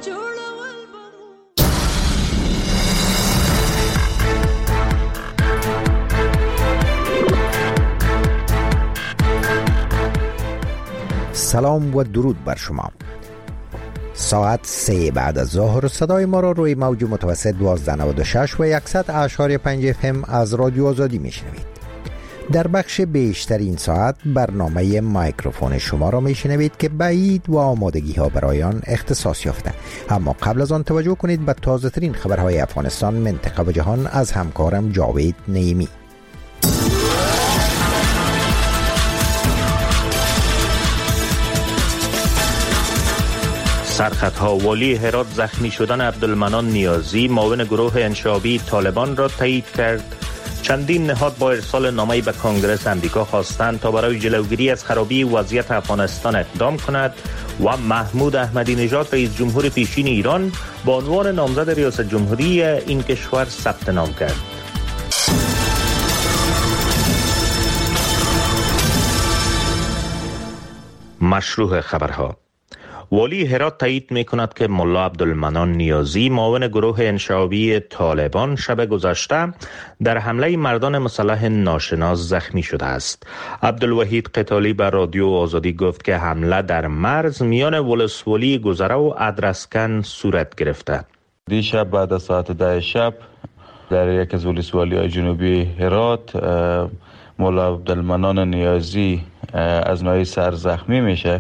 سلام و درود بر شما. ساعت 3 بعد از ظهر صدای ما را روی موج متوسط 1296 و 100.5 FM از رادیو آزادی میشنوید. در بخش بیشتر این ساعت برنامه مایکروفون شما را میشنوید که بعید و آمادگی ها برای آن اختصاص یافته. اما قبل از آن توجه کنید به تازه ترین خبرهای افغانستان، منطقه و جهان از همکارم جاوید نعیمی. سرخطها: والی هرات زخمی شدن عبدالمنان نیازی معاون گروه انشابی طالبان را تایید کرد. چندین نهاد با ارسال نامه‌ای به کنگره امریکا خواستند تا برای جلوگیری از خرابی وضعیت افغانستان اقدام کند و محمود احمدی نژاد رئیس جمهور پیشین ایران با عنوان نامزد ریاست جمهوری این کشور ثبت نام کرد. مشروع خبرها: والی هرات تایید می کند که ملا عبدالمنان نیازی معاون گروه انشابی طالبان شب گذشته در حمله مردان مسلح ناشناس زخمی شده است. عبدالوحید قتالی بر رادیو آزادی گفت که حمله در مرز میان ولسوالی گذره و ادرسکن صورت گرفته. دیشب بعد از ساعت 10 شب در یک از ولسوالی‌های جنوبی هرات ملا عبدالمنان نیازی از نوعی سر زخمی میشه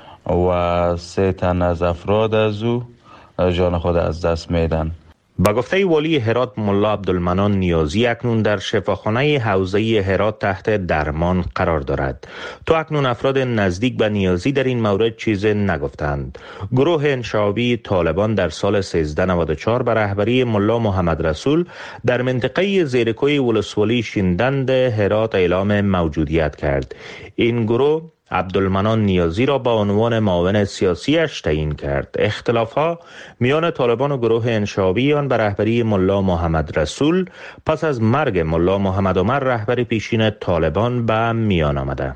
و 3 تن از افراد از او جان خود از دست میدن. با گفته والی هرات، ملا عبدالمنان نیازی اکنون در شفاخانه حوزه هرات تحت درمان قرار دارد. تا اکنون افراد نزدیک به نیازی در این مورد چیزی نگفتند. گروه انشابی طالبان در سال 1394 به رهبری ملا محمد رسول در منطقه زیرکوی ولسوالی شیندند هرات اعلام موجودیت کرد. این گروه عبدالمنان نیازی را به عنوان معاون سیاسیش تعیین کرد. اختلاف‌ها میان طالبان و گروه انشابی آن به رهبری ملا محمد رسول پس از مرگ ملا محمد عمر رهبر پیشین طالبان به میان آمده.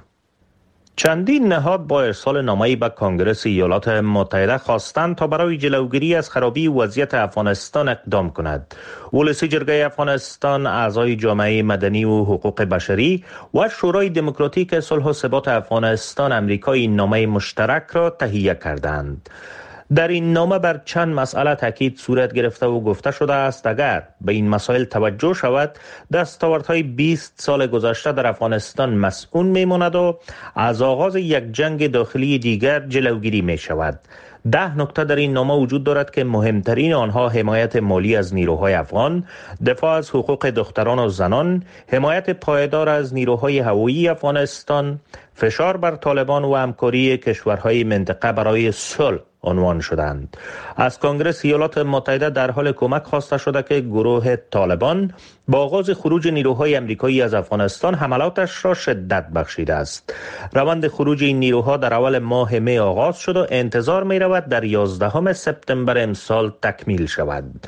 چندین نهاد با ارسال نامه‌ای به کنگره ایالات متحده خواستند تا برای جلوگیری از خرابی وضعیت افغانستان اقدام کند. ولسی جرگه افغانستان، اعضای جامعه مدنی و حقوق بشری و شورای دموکراتیک صلح و ثبات افغانستان امریکا این نامه مشترک را تهیه کردند. در این نامه بر چند مسئله تاکید صورت گرفته و گفته شده است اگر به این مسائل توجه شود، دستاوردهای 20 سال گذشته در افغانستان مسئول میماند و از آغاز یک جنگ داخلی دیگر جلوگیری می شود. 10 نکته در این نامه وجود دارد که مهمترین آنها حمایت مالی از نیروهای افغان، دفاع از حقوق دختران و زنان، حمایت پایدار از نیروهای هوایی افغانستان، فشار بر طالبان و همکاری کشورهای منطقه برای صلح عنوان شدند. از کنگره ایالات متحده در حال کمک خواسته شده که گروه طالبان با آغاز خروج نیروهای امریکایی از افغانستان حملاتش را شدت بخشیده است. روند خروج این نیروها در اول ماه می آغاز شد و انتظار می رود در 11 سپتامبر امسال تکمیل شود.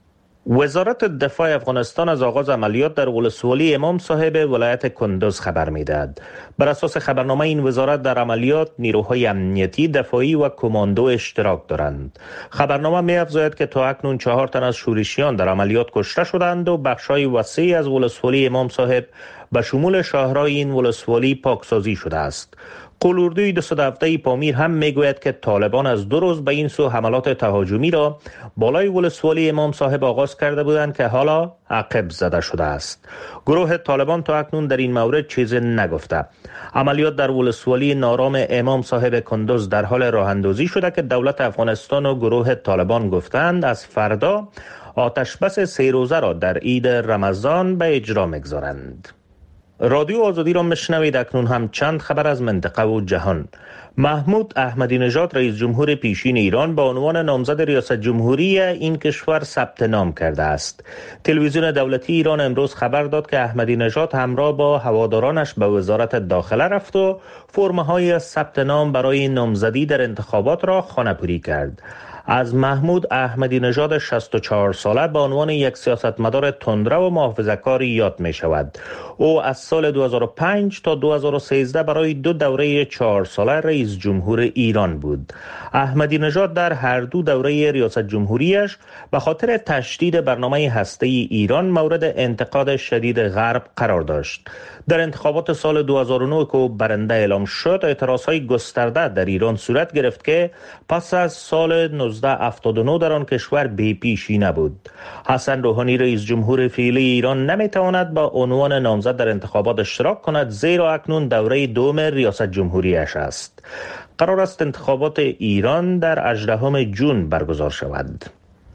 وزارت دفاع افغانستان از آغاز عملیات در ولسوالی امام صاحب ولایت کندز خبر می‌دهد. بر اساس خبرنامه این وزارت در عملیات نیروهای امنیتی، دفاعی و کماندو اشتراک دارند. خبرنامه می‌افزاید که تا اکنون 4 تن از شورشیان در عملیات کشته شدند و بخش‌های وسیعی از ولسوالی امام صاحب به شمول شهرهای این ولسوالی پاکسازی شده است. قلوردوی 217 پامیر هم میگوید که طالبان از 2 روز به این سو حملات تهاجمی را بالای ولسوالی امام صاحب آغاز کرده بودند که حالا عقب زده شده است. گروه طالبان تا اکنون در این مورد چیزی نگفته. عملیات در ولسوالی نارام امام صاحب کندز در حال راه اندازی شده که دولت افغانستان و گروه طالبان گفتند از فردا آتش بس 3 روزه را در عید رمضان به اجرا می‌گذارند. رادیو آزادی را میشنوید. اکنون هم چند خبر از منطقه و جهان. محمود احمدی نژاد رئیس جمهور پیشین ایران به عنوان نامزد ریاست جمهوری این کشور ثبت نام کرده است. تلویزیون دولتی ایران امروز خبر داد که احمدی نژاد همراه با هوادارانش به وزارت داخله رفت و فرم‌های ثبت نام برای نامزدی در انتخابات را خانه‌پوری کرد. از محمود احمدی نژاد 64 ساله به عنوان یک سیاستمدار تندرو و محافظه‌کار یاد می شود. او از سال 2005 تا 2013 برای 2 دوره 4 ساله رئیس جمهور ایران بود. احمدی نژاد در هر 2 دوره ریاست جمهوریش به خاطر تشدید برنامه هسته‌ای ایران مورد انتقاد شدید غرب قرار داشت. در انتخابات سال 2009 که برنده اعلام شد، اعتراضهای گسترده در ایران صورت گرفت که پس از سال 1979 در آن کشور بی پیشی نبود. حسن روحانی رئیس جمهور فعلی ایران نمیتواند با عنوان نامزد در انتخابات اشتراک کند، زیرا اکنون دوره 2 ریاست جمهوریش است. قرار است انتخابات ایران در 18 جون برگزار شود.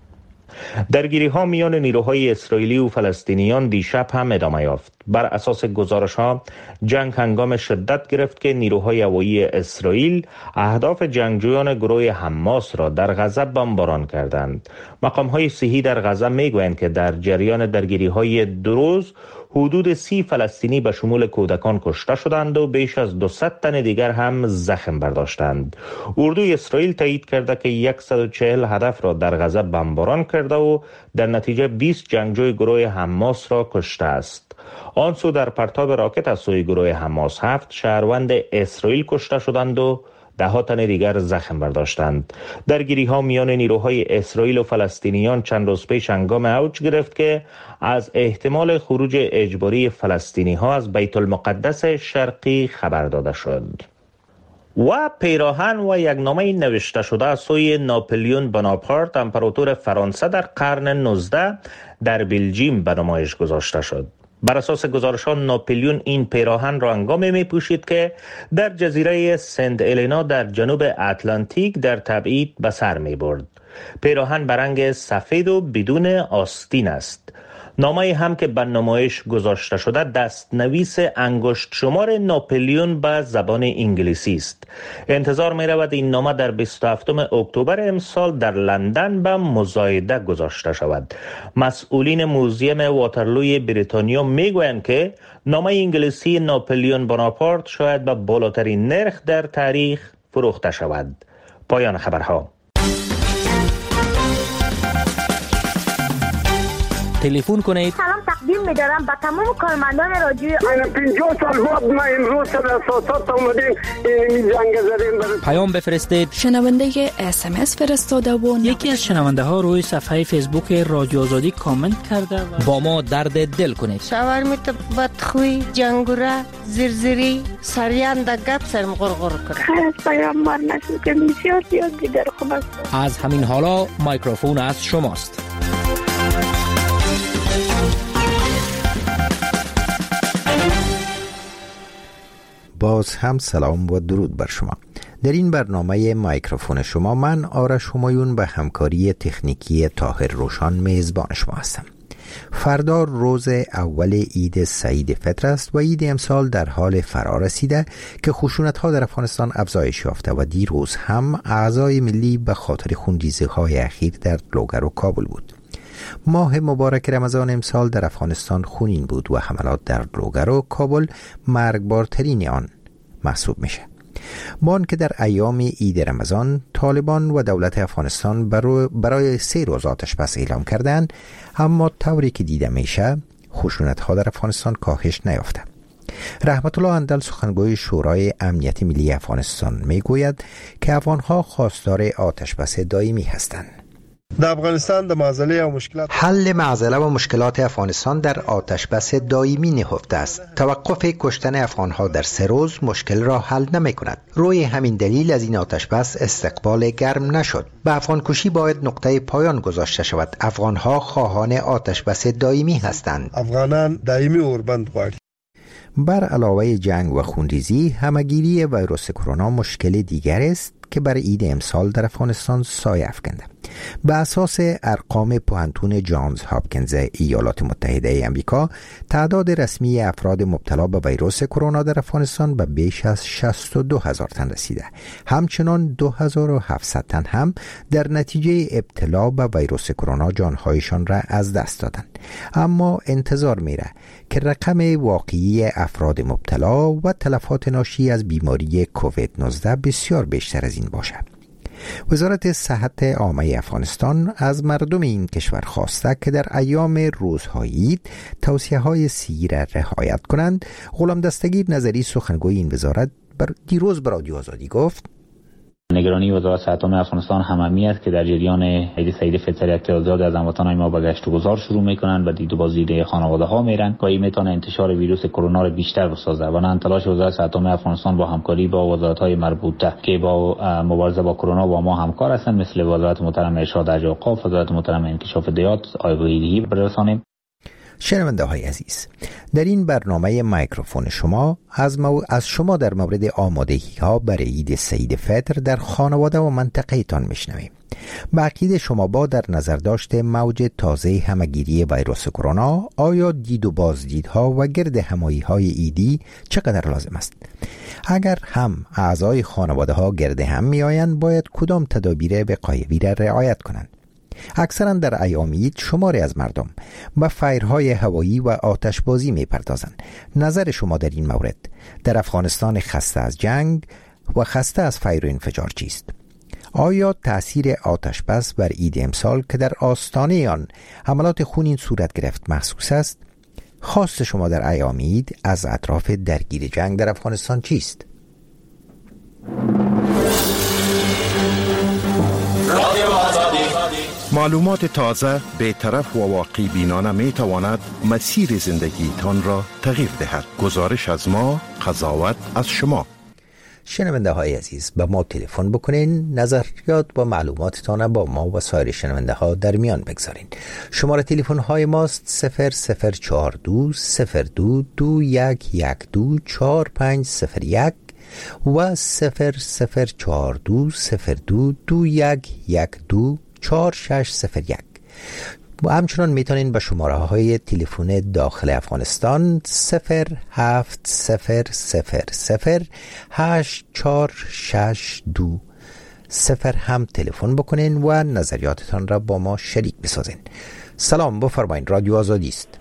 درگیری ها میان نیروهای اسرائیلی و فلسطینیان دیشب هم ادامه یافت. بر اساس گزارش ها جنگ هنگام شدت گرفت که نیروهای هوایی اسرائیل اهداف جنگجویان گروه حماس را در غزه بمباران کردند. مقام های صحی در غزه میگویند که در جریان درگیری های 2 روز حدود 30 فلسطینی به شمول کودکان کشته شدند و بیش از 200 تن دیگر هم زخم برداشتند. اردوی اسرائیل تایید کرده که 140 هدف را در غزه بمباران کرده و در نتیجه 20 جنگجوی گروه حماس را کشته است. آن سو در پرتاب راکت از سوی گروه حماس 7 شهروند اسرائیل کشته شدند و 10 تن دیگر زخم برداشتند. درگیری ها میان نیروهای اسرائیل و فلسطینیان چند روز پیش هنگام اوج گرفت که از احتمال خروج اجباری فلسطینی ها از بیت المقدس شرقی خبر داده شد. و پیراهن و یک نامه نوشته شده از سوی ناپلیون بناپارت امپراتور فرانسه در قرن 19 در بلژیم به نمایش گذاشته شد. بر اساس گزارش‌ها ناپلیون این پیراهن را هنگامی می‌پوشید که در جزیره سنت الینا در جنوب اتلانتیک در تبعید به سر می‌برد. پیراهن به رنگ سفید و بدون آستین است. نامه هم که به نمایش گذاشته شده دستنویس انگشت شمار ناپلیون به زبان انگلیسی است. انتظار می رود این نامه در 27 اکتبر امسال در لندن به مزایده گذاشته شود. مسئولین موزیم واترلوی بریتانیا می گویند که نامه انگلیسی ناپلیون بناپارت شاید به بالاترین نرخ در تاریخ فروخته شود. پایان خبرها. تلفن کنید. سلام تقدیم می‌دارم به تمام کارمندان رادیوی. من 50 سال بعد ما امروز در اساسات اومدیم این جنگ زدیم. پیام بفرستید. شنونده SMS فرستاده و یکی از شنونده ها روی صفحه فیسبوک رادیو آزادی کامنت کرده با ما درد دل کنید. شاورمیت بدخوی، جنگوره، زرزری، سریان در گپ سرم غرغر کنه. خیلی پیام مار نشد که بسیار دیگر خوب است. از همین حالا میکروفون از شماست. باز هم سلام و درود بر شما. در این برنامه میکروفون شما من آرش همایون به همکاری تکنیکی طاهر روشان میزبان شما هستم. فردا روز اول عید سعید فطر است و عید امسال در حال فرا رسیده که خشونت‌ها در افغانستان افزایش یافته و دیروز هم اعضای ملی به خاطر خونریزی‌های اخیر در لوگر و کابل بود. ماه مبارک رمضان امسال در افغانستان خونین بود و حملات در لوگر و کابل مرگبارترین آن محسوب میشه. با آنکه در ایام عید رمضان طالبان و دولت افغانستان برای 3 روز آتشبس اعلام کردند، اما طوری که دیده میشه خشونت‌ها در افغانستان کاهش نیافته. رحمت الله اندل سخنگوی شورای امنیت ملی افغانستان میگوید که افغان‌ها خواستار آتشبس دائمی هستند. در افغانستان د معضله و مشکلات حل معضله و مشکلات افغانستان در آتشبس دائمی نهفته است. توقف کشتن افغانها در 3 روز مشکل را حل نمی کند. روی همین دلیل از این آتشبس استقبال گرم نشد. به افغان کشی باید نقطه پایان گذاشته شود. افغانها خواهان آتشبس دائمی هستند. افغانان دائمی اوربند غواړي. بر علاوه جنگ و خونریزی، همه‌گیری ویروس کرونا مشکل دیگر است که بر عید امسال در افغانستان سایه افکنده. به اساس ارقام پوهنتون جانز هاپکینز ایالات متحده آمریکا، تعداد رسمی افراد مبتلا به ویروس کرونا در افغانستان به بیش از 62,000 تن رسیده. همچنان 2,700 تن هم در نتیجه ابتلا به ویروس کرونا جانهایشان را از دست دادند. اما انتظار میره که رقم واقعی افراد مبتلا و تلفات ناشی از بیماری کووید 19 بسیار بیشتر از این باشد. وزارت صحت عامه افغانستان از مردم این کشور خواسته که در ایام روزهای عید توصیه‌های صحی را رعایت کنند. غلام دستگیر نظری سخنگوی این وزارت دیروز به رادیو آزادی گفت: نگرانی وزارت صحت عامه افغانستان هممی است که در جریان عید سعید فطر اعتراضات از هموطنان ما به گشت و گذار شروع میکنند و دید و بازدید خانواده ها میرن که این میتونه انتشار ویروس کرونا را بیشتر بسازه و نه تلاش وزارت صحت عامه افغانستان با همکاری با وزارت های مربوطه که با مبارزه با کرونا با ما همکار هستند، مثل وزارت محترم ارشاد حج اوقاف، وزارت محترم انکشاف دیات، آگاهی برسانیم. شنونده های عزیز، در این برنامه میکروفون شما از شما در مورد آمادگی ها برای عید سعید فطر در خانواده و منطقه تان میشنویم. به عقیده شما با در نظر داشته موج تازه همگیری ویروس کرونا، آیا دید و بازدیدها و گرد همایی های عیدی چقدر لازم است؟ اگر هم اعضای خانواده ها گرد هم می آیند، باید کدام تدابیر وقایوی را رعایت کنند؟ اکثرا در ایام عید شماری از مردم به فیرهای هوایی و آتشبازی می پردازند. نظر شما در این مورد در افغانستان خسته از جنگ و خسته از فیر و انفجار چیست؟ آیا تأثیر آتش بس بر عید امسال که در آستانه آن حملات خونین صورت گرفت محسوس است؟ خواست شما در ایام عید از اطراف درگیر جنگ در افغانستان چیست؟ معلومات تازه، بی‌طرف و واقعی بینانه می تواند مسیر زندگی تان را تغییر دهد. گزارش از ما، قضاوت از شما. شنونده های عزیز، به ما تلفن بکنین، نظریات و معلوماتتان با ما و سایر شنونده ها در میان بگذارین. شماره تلفن های ماست 0042 02 2112 4501 و 0042 02 2112 4601 و همچنان میتونین به شماره های تلفن داخل افغانستان 070008462 هم تلفن بکنین و نظریاتتان را با ما شریک بسازین. سلام، بفرمایین، رادیو آزادی است.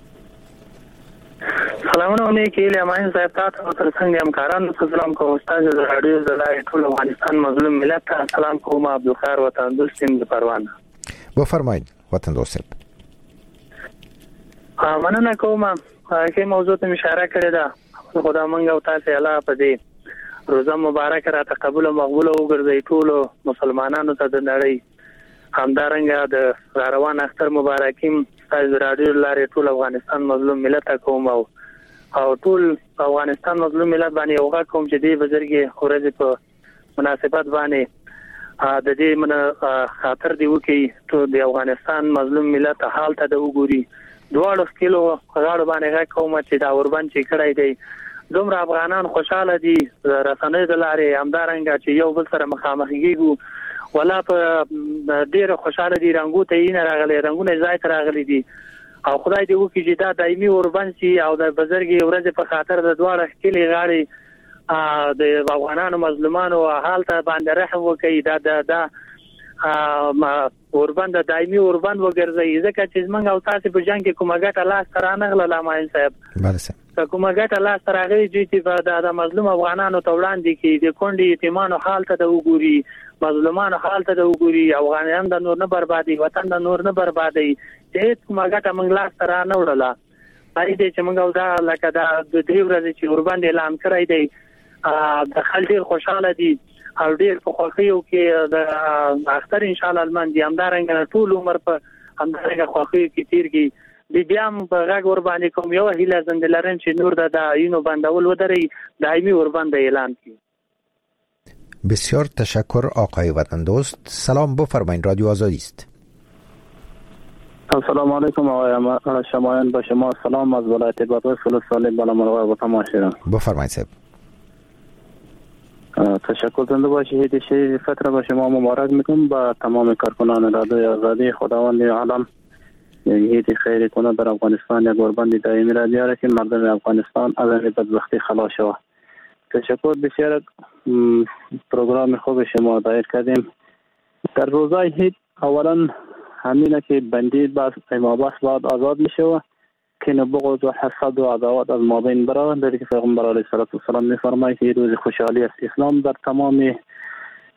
سلامونه کېله ما صاحب تاسو تر څنګه همکارانو ته سلام کوم. استاد د رادیو زلای ټول افغانستان مظلوم ملت ته سلام کوم. عبدالخیر وطن دوستیم د پروانه. بفرمایید وطن دوست. مننه کوم چې موضوع ته اشاره کړې ده. خدای مونږ او تاسو الله په دې روزه مبارک را تقبل او مقبول وګرځي ټول مسلمانانو ته د نړۍ همدارنګه د روان اختر مبارکیم تاسو رادیو لارې ټول افغانستان مظلوم ملت کوم او ټول افغانستان مظلوم ملت باندې یو کوم چې دې بزرګي خورځ په مناسبت باندې د دې من خاطر دی وکي ټول د افغانستان مظلوم ملت حال ته د وګوري دواړو کیلو غاړو باندې کوم چې دا اوربان چې کړای دی دومره افغانان خوشاله دي رسنۍ د لارې همدارنګه چې یو بل سره مخامخ کیږي ولا په ډیره خوشاله دي رنگو ته یې نه راغلي رنگونه ځای ته راغلي دي او خدای دې وکړي چې دا دایمي اوربان شي او د بزرګي ورځ په خاطر د دواړو کلی غاړي د افغانانو مظلومانو حال ته باندې رحم وکړي دا اوربان د دایمي اوربان وګرځي ځکه چې موږ او تاسو په جنگ کې کومه ګټه لاس تر نه غلا ماین صاحب کومه ګټه لاس تر راغلي چې د مظلوم افغانانو ته وړاندې کې د کونډې یتیمانو حال ته د وګوري مظلومانو حال ته د وګوري افغانان د نور نه بربادي وطن د نور نه بربادي چې کومه ګټه موږ لاس تر نه وړله پای دې چې موږ او دا لکه دا د دې ورځې چې اوربان اعلان کړی دی د خلک خوشاله دي او ډیر په خوښیو کې د اختر ان شاء الله الماندي همدارنګه ټول عمر په همدارنګه خوښیو کې تیرږي بیا هم په غږ ور باندې کوم یو هیله زندلرن چې نور د عینو بندول ودري دایمي ور باندې اعلان کړي. بسیار تشکر آقای وطن دوست. سلام، بفرمایید، رادیو آزادی است. السلام علیکم آقای شمایان، با شما سلام از ولایت بادغیس فلسطین بالامرغ و تماشیران. بفرمایید صاحب. تشکر زنده باشید. عید شهید فطر با شما مبارک میکنم با تمام کارکنان رادیو آزادی. خداوند عالم عید خیر کنه در افغانستان یک اوربند دائمی را بیاره که مردم افغانستان از این بدبختی خلاص شود. تشکر بسیار. پروگرام خوب شما دایر کردیم. در روزای عید اولا همینه که بندی بس اماباس بعد آزاد میشه که نبغض و حسد و عداوت از مابین برود. در که پیغمبر علیه الصلاة والسلام میفرماید که روز خوشحالی است. اسلام در تمام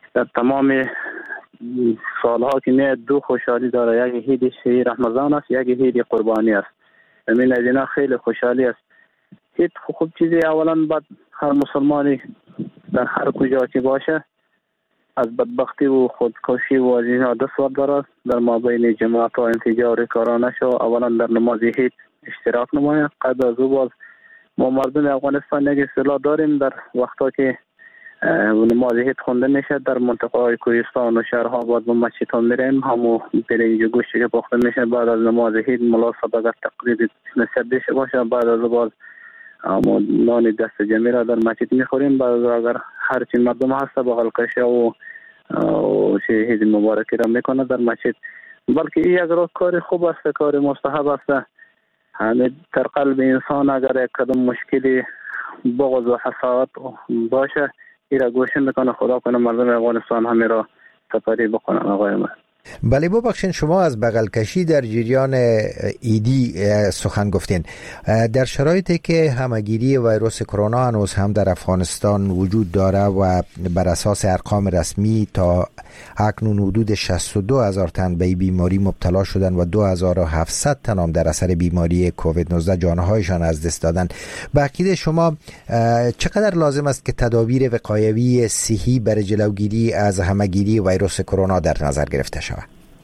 در تمام سالها که میاد دو خوشحالی داره، یک عید شهری رمضان است، یک عید قربانی است. همین از اینا خیلی خوشحالی است. عید خوب چیزی اولا بعد هر مسلمانی در هر کجا که باشه از بدبختی و خودکشی و از اینا دست دارد، در مابین جماعت و انفجار کارانه شو اولا در نماز عید اشتراک نماید. قبل از او باز ما مردم افغانستان یک اصطلاح داریم، در وقتا که نماز عید خونده میشه در منطقه های کوهستان و شهرها باید به مسجد ها میریم، همو برنج و گوشتی که پخته میشه بعد از نماز عید مناسب اگر تقریبی نسبت بشه باشه بعد از باز نان دست جمعی را در مسجد میخوریم. بعد اگر هرچی مردم هست بغل کشه و عید مبارکی را میکنه در مسجد. بلکه این یک کار خوب است، کار مستحب است. همه در قلب انسان اگر یک کدام مشکلی بغض و حسادت باشه این را گوشه میکنه. خدا کنه مردم افغانستان همه را سپری بکنن. آقای من بله ببخشید شما از بغل کشی در جریان ایدی سخن گفتین. در شرایطی که همگیری ویروس کرونا هنوز هم در افغانستان وجود داره و بر اساس ارقام رسمی تا اکنون حدود 62,000 تن به بیماری مبتلا شدن و 2,700 تن هم در اثر بیماری کووید 19 جانهایشان از دست دادن. به عقیده شما چقدر لازم است که تدابیر وقایوی صحی برای جلوگیری از همگیری ویروس کرونا در نظر گرفته شود؟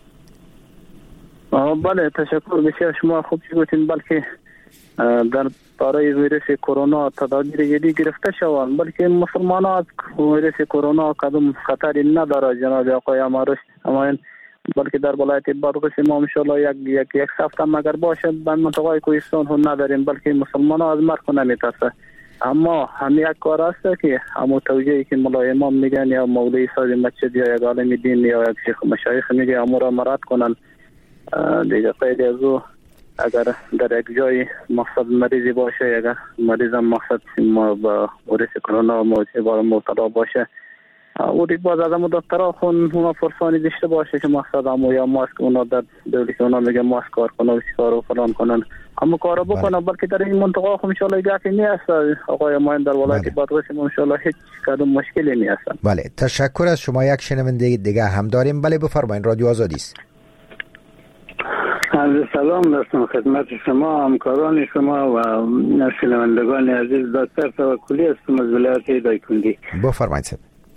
بله تشکر بسیار شما خوب گفتین. بلکه در برای ویروس کرونا تدابیر جدی گرفته شوند، بلکه مسلمانان از ویروس کرونا کدام خطری نداره جناب آقای امارش اما بلکه در ولایت بادغیس ما ان شاء الله یک هفته مگر باشه در منطقه کوهستان هم نداریم، بلکه مسلمانان از مرگ نمیترسه. اما هم یک کار است که همون توجیهی که مولای امام میگن یا مولوی صاحب مسجد یا یک عالم دین یا یک شیخ مشایخ میگه امور را مراد کنن. دیگه قید از او اگر در یک جای مقصد مریضی باشه اگر مریض هم مقصد ما با ویروس کرونا مبتلا باشه او دیگه باز از همون دکترها خون اونا فرسانی داشته باشه که مقصد همون یا ماسک اونا در دولی که اونا میگه ماسک کار کنه و کار و فلان کنن همون کارو بکنن. بلکه در این منطقه خب انشاءالله گفتی نیست آقای ما در ولایت بادغیس انشاءالله هیچ کدوم مشکلی نیست. بله تشکر از شما. یک شنونده دیگه هم داریم. بله بفرمایید رادیو آزادی است. سلام دستم خدمت شما همکاران شما و شنوندگان عزیز. دکتر توکلی هستم از ولایت دایکنډي. بفرمایید.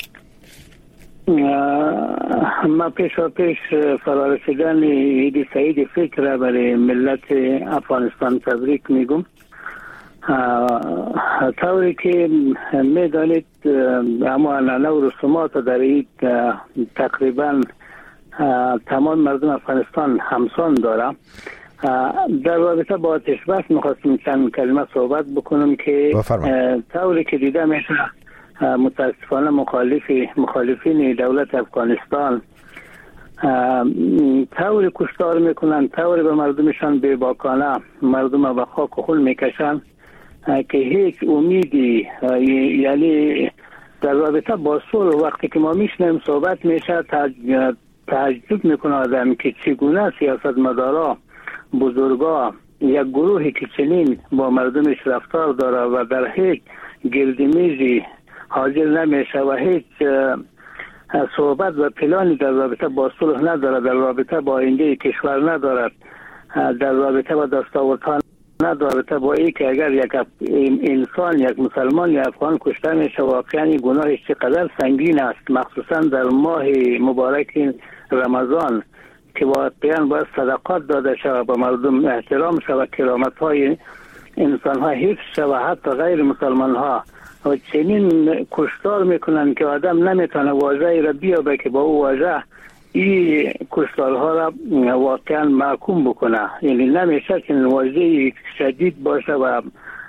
ما پیش فرارسیدن عید سعید فطر برای ملت افغانستان تبریک میگم. طوری که میدانید اما عنعنه و رسومات در عید تقریبا تمام مردم افغانستان همسان داره. در رابطه با آتش بس میخواستم چند کلمه صحبت بکنم که طوری که دیده میشه متاسفانه مخالفین دولت افغانستان طوری کشتار میکنن، طوری به مردمشان بی‌باکانه مردم به خاک و خون میکشن که هیچ امیدی یعنی در رابطه با صلح وقتی که ما میشنیم صحبت میشه تعجب میکنه آدم که چگونه سیاستمدارا بزرگا یک گروهی که چنین با مردمش رفتار داره و در هیچ گردمیزی حاضر نمیشه و هیچ صحبت و پلانی در رابطه با صلح نداره، در رابطه با آینده کشور ندارد، در رابطه با دستاوردها نداره. با ای که اگر یک انسان یک مسلمان یا افغان کشته میشه واقعا گناهش چقدر سنگین است، مخصوصا در ماه مبارک رمضان که واقعا باید صدقات داده شود به مردم احترام شود، کرامت های انسان ها حفظ شود، حتی غیر مسلمان ها و چنین کشتار میکنن که آدم نمیتونه واژه‌ای را بیابه که با او واژه این کشتارها را واقعا محکوم بکنه. یعنی نمیشه که واژه‌ای شدید باشه و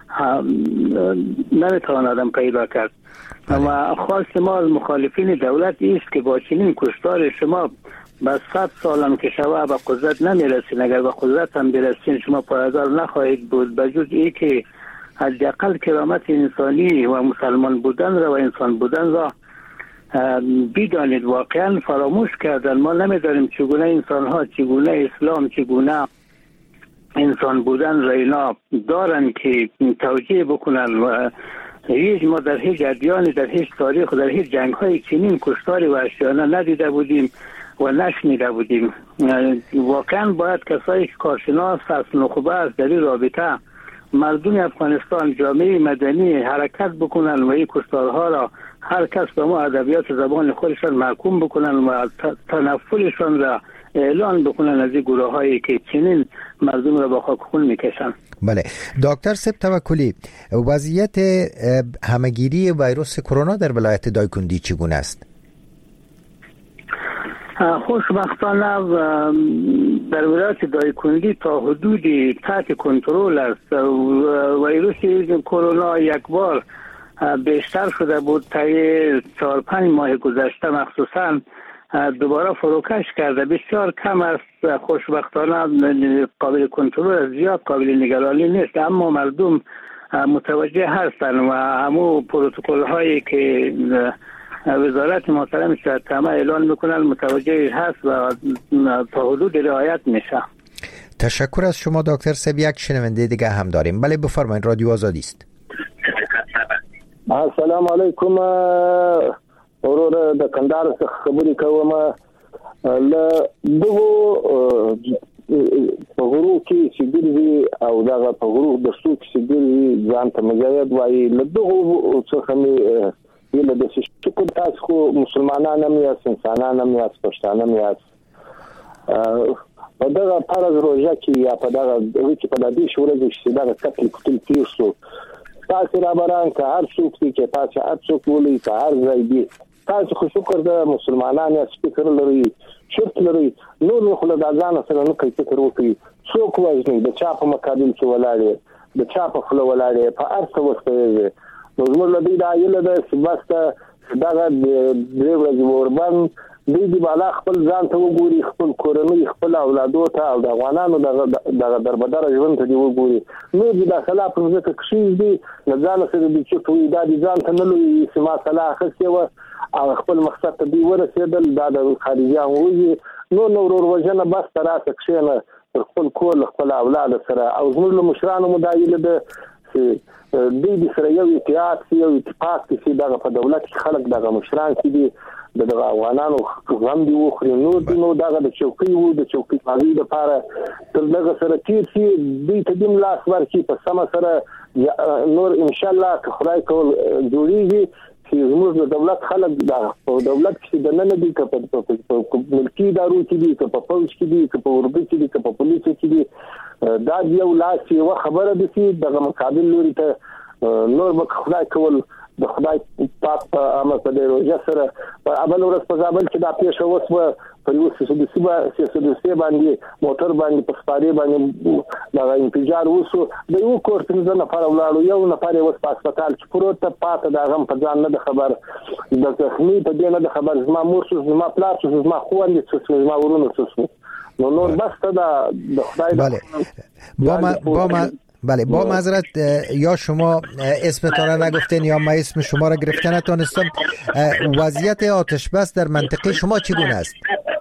نمیتونه آدم پیدا کرد. و خواست ما از مخالفین دولت است که با چنین کشتار شما با 100 سالم که شما به قدرت نمیرسین، اگر به قدرت هم برسین شما پایدار نخواهید بود، بجز ای که حداقل کرامت انسانی و مسلمان بودن را و انسان بودن را بدانید. واقعا فراموش کردن. ما نمیداریم چگونه انسان ها، چگونه اسلام، چگونه انسان بودن را اینا دارن که توجیه بکنن و هیچ ما در هیچ ادیانی در هیچ تاریخ در هیچ جنگ های چنین کشتار وحشیانه ندیده بودیم و نشنیده بودیم. واقعا باید کسایی که کارشناس از نخبه است در این رابطه مردم افغانستان جامعه مدنی حرکت بکنن و این کشتارها را هر کس به ما ادبیات زبان خودشان محکوم بکنن و تنفلشان را اعلان بکنن از این گروه هایی که چنین مردم را به خاک خون میکشن. بله دکتر سب توکلی، وضعیت همگیری ویروس کرونا در ولایت دایکندی چگونه است؟ خوشبختانه در ولایت دایکندی تا حدودی تحت کنترل است. ویروس کرونا یک بار بیشتر شده بود تا 4-5 ماه گذشته، مخصوصا دوباره فروکش کرده. بسیار کم است. خوشبختانه قابل کنترل، زیاد قابل نگرانی نیست، اما مردم متوجه هستند و همون پروتکل هایی که وزارت محترم صحت عامه اعلان میکنن متوجه هست و تا حدود رعایت میشه. تشکر از شما دکتر سب. یک شنونده دیگه هم داریم. بله بفرمایید، رادیو آزادی است. السلام علیکم. ورور د کندهار څخه خبرې کوم. له دغه په غرو کې چې ګرځي او دغه په غرو د سو کې چې ګرځي ځان ته مجاهد وایي. له دغه څخه مې ویل د شکر تاسو خو مسلمانان هم یاست، انسانان هم یاست، پښتانه هم یاست. په دغه فرض روژه کې یا په دغه کې په دې شورې چې دغه قتل قتل تیر شو تاسو را بران که هر څوک چې تاسو هر څوک ولي که هر ځای دی تاسو خو شکر د مسلمانان یا فکر لري شرط لري نور خو له ځان سره نه کوي فکر وکړي څوک وایي د چا په مقابل کې ولاړې د چا په خپل ولاړې په ارث وسته نو زموږ له دې د ایله د سبسته دغه د وربان دوی بالا خپل ځان ته وګوري، خپل کورنۍ خپل اولادو ته او د افغانانو د دربدر ژوند ته دی وګوري. نو د خلاف ځکه کشي دي نه ځان سره د چوټوي د ځان ته نه لوي سما صلاح خسته او خپل مقصد ته دی ورسېدل د خارجيان وږي نو ورور وجنه بس تراسه کښینه خپل کول خپل اولاد سره او زموږ مشرانو مدایله د دې سره یو اتفاق چې دغه په دولت کې خلک دغه مشران چې دي دغه افغانانو غم دی وخوري نو دغه د چوکۍ پاوی د پاره تر دغه سره تیر شي دوی ته دیم لاس ورکړي په سم سره نور ان شاء الله که خدای کول جوړیږي چې زموږ د دولت خلک د دولت کې د نن دي که په ملکی ادارو کې دي که په فوج کې دي که په اورګ کې دي که په پولیس کې دي دا یو لاس یو خبره دي چې دغه مقابل لوري ته نور به خدای کول د خدای پاک په امر په روزه سره په اول ورځ په ځابل کې دا پیښه وسوه په یو سیاسي باندې موټر باندې په سپاری باندې دا انفجار وسو د یو کورس نه نفر ولاړو یو نفر یې وس په هسپتال کې پروت پاته دا غم په ځان نه خبر د زخمی په دې نه خبر زما مور سو زما پلار سو زما خوند سو زما ورونه سو نور بس ته د خدای بله با معذرت یا شما اسمتان را نگفتین یا من اسم شما را گرفته نتونستم. وضعیت آتش بس در منطقه شما چگونه است؟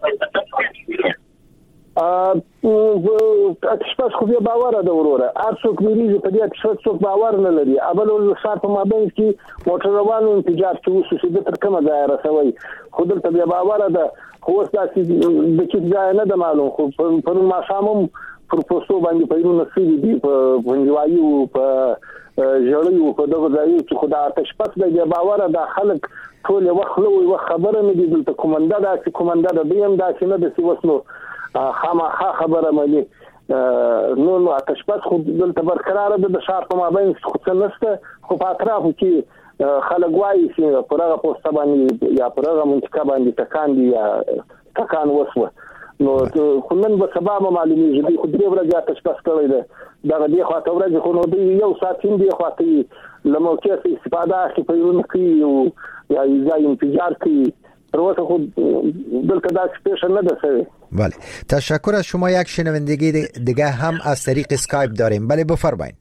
آتش بس خو بیا باور ده وروره هر څوک میریږي په دې آتش بس څوک باور نه لري. اول ښار په مابین کې موټر روانو انفجار چې وسو چې تر کومه ځای رسوي خو دلته بیا باور ده خو اوس داسې د چې ځای نه ده معلوم خو په ماښام پر پوسټو باندې پیرونه سړي دي په ونجوایو په ژړیو په دغه ځای چې خدای آتش بس د باور ده خلک ټول وخت له خبره نه دي دلته کومنده ده چې کومنده ده دیم دا چې نه د سیوسلو خامخا خبره مې نو آتش بس خو دلته برقرار ده د شهر په مابین خو څه نشته خو په اطرافو کې خلک وایي چې پر هغه پوسټ باندې یا پر هغه منطقه باندې تکان وسوه نو خو نن به سبا معلومیږي دوی خو درې ورځې آتش بس کړی ده دغه دې خواته ورځې خو نو دوی یو ساعت هم دې خواته له موقع څخه استفاده اخلي پیرونه کوي او یا ځای انفجار کوي تر اوسه خو دلته داسې پیښه نه ده شوې. بله تشکر از شما. یک شنوندگی دیگه هم از طریق اسکایپ داریم. بله بفرمایید.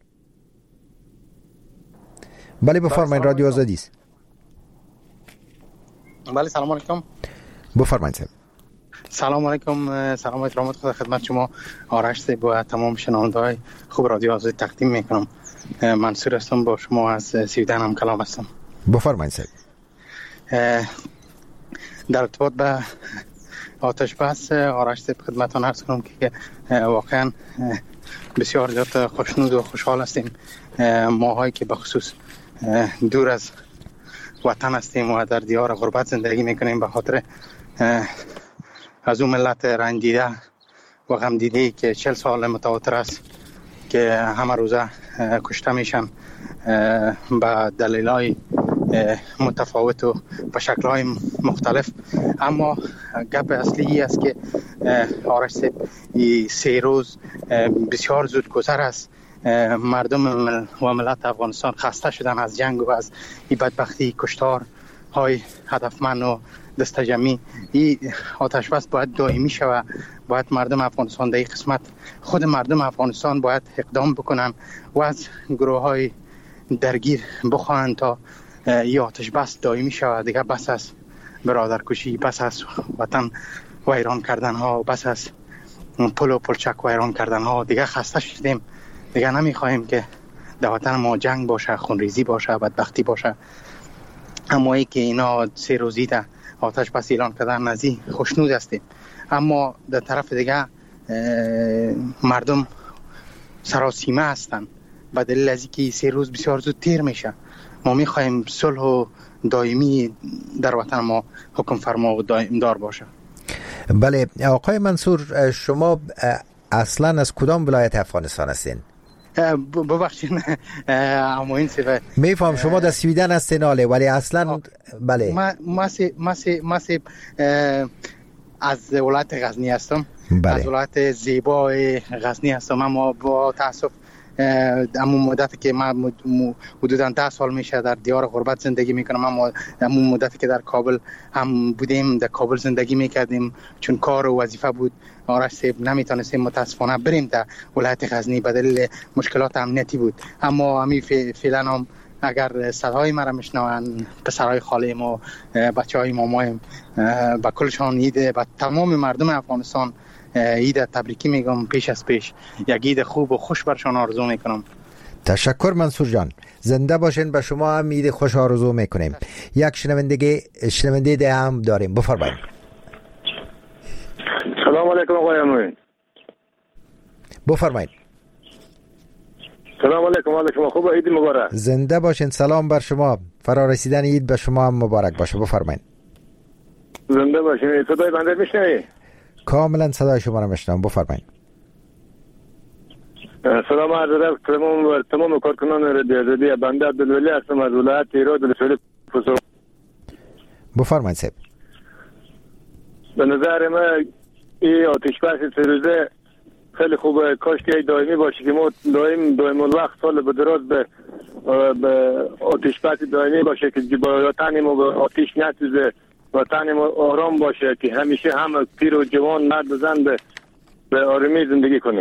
بله بفرمایید، رادیو آزادی است. بله سلام علیکم. بفرمایید. سلام علیکم. سلام و احترامات خدا خدمت شما آرش صاحب و تمام شنونده‌های خوب رادیو آزادی تقدیم میکنم. منصور هستم، با شما از سویدن هم کلام هستم. بفرمایید صاحب. در ارتباط به آتش بس آرش صاحب خدمتتون عرض کنم که واقعا بسیار زیاد خوشنود و خوشحال هستیم ماهایی که به خصوص دور از وطن هستیم و در دیار غربت زندگی میکنیم، به خاطر از اون ملت رنجیده و غم دیده که 40 سال متواتر است که همه روزه کشته میشن به دلایل متفاوت و به شکل‌های مختلف. اما گپ اصلی است که آرش صاحب این 3 روز بسیار زود گذر است. مردم و ملت افغانستان خسته شدن از جنگ و از این بدبختی، کشتار های هدفمند و دستجمعی. این آتش بس باید دائمی شود. باید مردم افغانستان در این قسمت، خود مردم افغانستان باید اقدام بکنن و از گروه های درگیر بخواهند تا این آتش بس دائمی شود. دیگه بس از برادرکشی، بس از وطن ویران کردن ها، بس از پل و پلچک ویران کردن ها. دیگه خسته شدیم. دیگه نمیخواهیم که در وطن ما جنگ باشه، خونریزی باشه، بدبختی باشه. اما ای که اینا 3 روزی ده آتش بس اعلان کردن از این خوشنود هستیم. اما در طرف دیگه مردم سراسیمه هستن به دلیل از اینکه 3 روز بسیار زود تیر میشه. ما میخواهیم صلح و دائمی در وطن ما حکم فرما و دائم دار باشه. بله آقای منصور، شما اصلا از کدام ولایت افغانستان هستین؟ ببخشید اما این صفت میفهم شما در سویدن هستین آله، ولی اصلا بله ما از ولایت غزنی هستم. بله. از ولایت زیبای غزنی هستم. اما با تاسف همون مدتی که ما حدوداً 10 سال میشه در دیار غربت زندگی میکنم. اما همون مدتی که در کابل هم بودیم، در کابل زندگی میکردیم، چون کار و وظیفه بود آرش صاحب نمیتونستیم متاسفانه بریم در ولایت غزنی به دلیل مشکلات امنیتی بود. اما همین فعلا هم اگر صدای مرا میشنون پسرای خالیم و بچهای مامایم با کلشان عید، با تمام مردم افغانستان عید تبریکی میگم. پیش از پیش یک عید خوب و خوش برشان آرزو میکنم. تشکر منصور جان، زنده باشین. به شما هم عید خوش آرزو میکنیم. یک شنونده ده هم داریم، بفرمایید. سلام علیکم آقای امین. بفرمایید. سلام علیکم. علیکم خوب، عید مبارک. زنده باشین. سلام بر شما. فرا رسیدن عید به شما هم مبارک باشه. بفرمایید. زنده باشین. صدای بنده میشنوید؟ کاملا صدای شما را میشنوم. بفرمایید. سلام عرض ادب تمام کارکنان رادیو. بنده عبدالولی هستم از ولایت هرات ولسوالی فسو. بفرمایید صاحب. به نظر من این آتش بس 3 روزه خیلی خوبه. کاش که دائمی باشه که ما دائم الوقت سال به دراز به آتش بس دائمی باشه که وطن ما به آتش نسوزه، وطن ما آرام باشه که همیشه هم پیر و جوان مرد و زن به آرامی زندگی کنیم.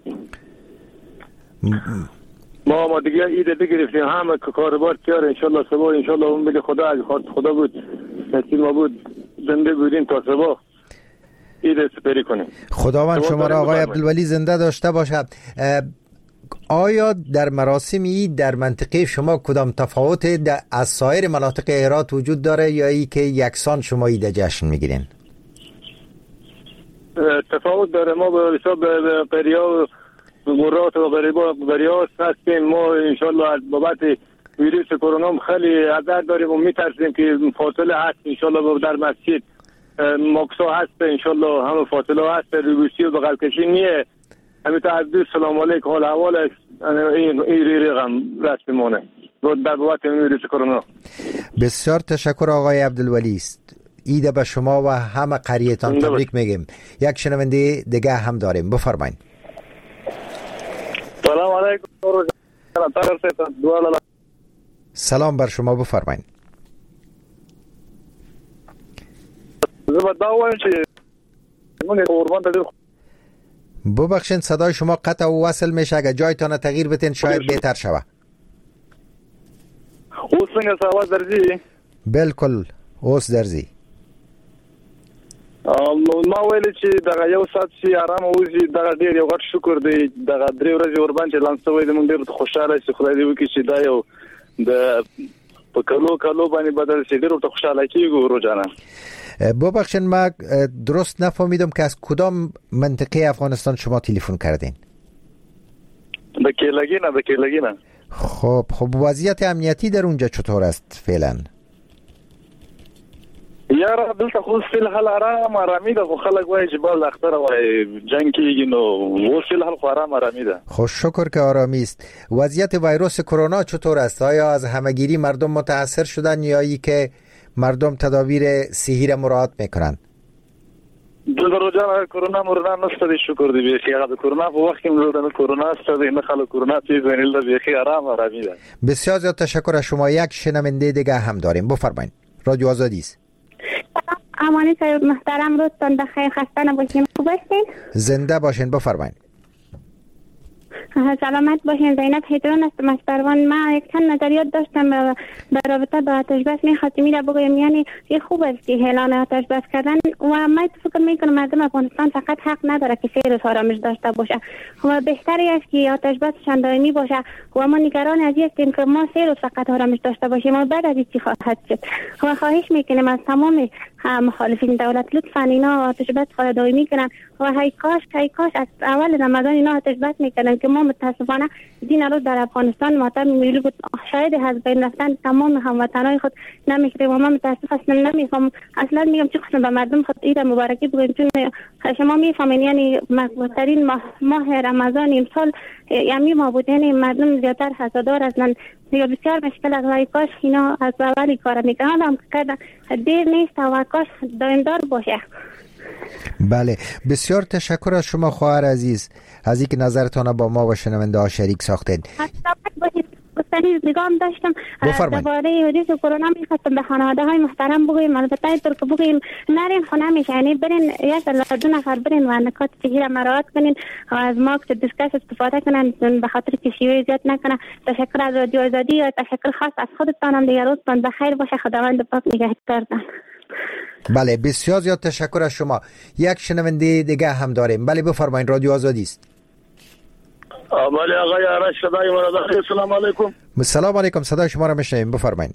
ما دیگه عید بگرفتیم، همه کاروبار تیار انشالله صبح انشالله اون بگه خدا اگه خدا بود نصیب ما بود زنده بودیم تا صبح عید سپری کنیم. خداوند شما را آقای عبدالولی زنده داشته باشد. آیا در مراسم عید در منطقه شما کدام تفاوت از سایر مناطق هرات وجود داره یا ای که یکسان شما عید جشن میگیرین؟ تفاوت داره. ما به حساب قریا و مرات و قریا هستیم. ما انشالله از بابت ویروس کرونا خیلی حذر داریم و میترسیم که فاصله هست. انشالله در مسجد مکسا هست، انشالله همه فاصله هست، روبوسی و بغل کشی نیه. همین از دو سلام علیکم حال احوال این رقم رسمی مونه در بابت ویروس کرونا. بسیار تشکر آقای عبدالولی است. عید به شما و همه قریتان تبریک میگیم. یک شنونده دیگه هم داریم، بفرمایید. سلام علیکم. سلام بر شما، بفرمایید. ببخشید صدای شما قطع و وصل میشه. اگه جایتان تغییر بتین شاید بهتر شود. اوس څنګه ساواز درځي؟ بالکل اوس درځي. ما ویل چې دغه یو سات سي آرام اوسي دغه ډیر یو غټ شکر دی دغه 3 ورځې ور باندې لانسوي د مونږ ډیر خوشاله شي خدای دې وکړي چې دا یو د په کلو باندې بدل شي ډیر خوشاله کیږو روزانه. ببخشید ما درست نفهمیدم که از کدام منطقه افغانستان شما تلفن کردین؟ د کیلگینه. خب وضعیت امنیتی در اونجا چطور است فعلا؟ یاره دلته خو فل حال آرامي ده خو خلک وایي چې بل اختر وایي جنگ کیږي نو و فل حال خو آرامی ده. خوش شکر که آرامی است. وضعیت ویروس کرونا چطور است؟ آیا از همگیری مردم متاثر شدن یا ای که مردم تدابیر صحی را مراعات میکنند؟ دلته روزانه کرونا نشته شکر دی بیخی هغه کرونا په وخت کې موږ کرونا است نه خلک کرونا چیز وینل ده بیخی آرامی ده. بسیار زیاد تشکر از شما. یک شنونده دیگه هم داریم. بفرمایید. رادیو آزادی است. امانی صاحب محترم روزتان بخیر خسته نباشین. خوب هستین؟ زنده باشین. بفرمایید. سلامت باشین. زینب هیدرون هستم از پروان. من یک چند نظریات داشتم در رابطه با آتش بس می‌خواستم را بگویم. یعنی این خوب است که اعلان آتش بس کردن و من فکر می‌کنم مردم افغانستان فقط حق نداره که 3 روز آرامش داشته باشه و بهتری است که آتش بسشان دائمی باشه و ما نگران از این هستیم که ما 3 روز فقط آرامش داشته باشیم و بعد از این چی خواهد شد. و خواهش می‌کنیم از تمام مخالفین دولت لطفاً اینا آتش بس خود دائمی کنن و هی کاش از اول رمضان اینا آتش بس می‌کنن که ما متاسفانه دین روز در افغانستان ماتم میلی بود شاید از بین رفتن تمام هموطنان خود نمی‌کنیم و ما متاسف اصلا نمی‌فهم. اصلا میگم چه قسم به مردم خود عید مبارکی بگویم چون شما می‌فهمین یعنی مقبول‌ترین ماه رمضان امسال یعنی ما بود یعنی مردم زیادتر حسادار هستند دیگه بسیار مشکل از کاش اینا از اولی کار میکنن هم کردن دیر نیست و کاش دائمدار باشه. بله بسیار تشکر از شما خواهر عزیز از اینکه نظرتان با ما و شنونده ها شریک ساختید. گفتنی نگام داشتم درباره حدیث کرونا می‌خواستم به خانواده های محترم بگویم البته اینطور که بگویم نرین خونه میشه یعنی برین یک تا 2 نفر برین و نکات صحی را مراعات کنین و از ما که دیسکاس استفاده کنن به خاطر که شیوه زیاد نکنه. تشکر از رادیو آزادی و تشکر خاص از خودتانم. دیگه روزتان بخیر باشه. خداوند پاک نگهدارتان. بله بسیار زیاد تشکر از شما. یک شنونده دیگه هم داریم. بله بفرمایید. رادیو آزادی است. بله آقای آرش صدای مراد. السلام علیکم. السلام علیکم. صدای شما را میشنویم. بفرمایید.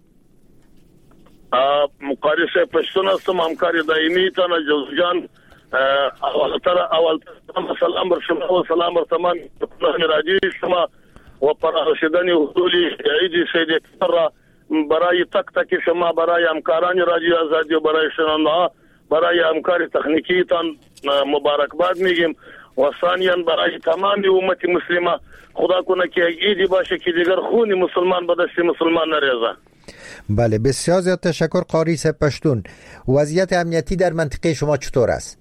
مقاری صاحب پشتون هستم همکار دائمی تان جوزجان. اول سلام بر شما و سلام بر تمام راجی شما و پرشدنی حضوری عید سید را برای تک شما برای همکاران رادیو آزادی و برای شنونده برای همکاری تکنیکی تان مبارکباد میگیم و ثانیاً برای تمام امت مسلمه خدا کنه که عیدی باشه که دیگر خون مسلمان به دست مسلمان نریزه. بله بسیار زیاد تشکر قاری صاحب پشتون. وضعیت امنیتی در منطقه شما چطور است؟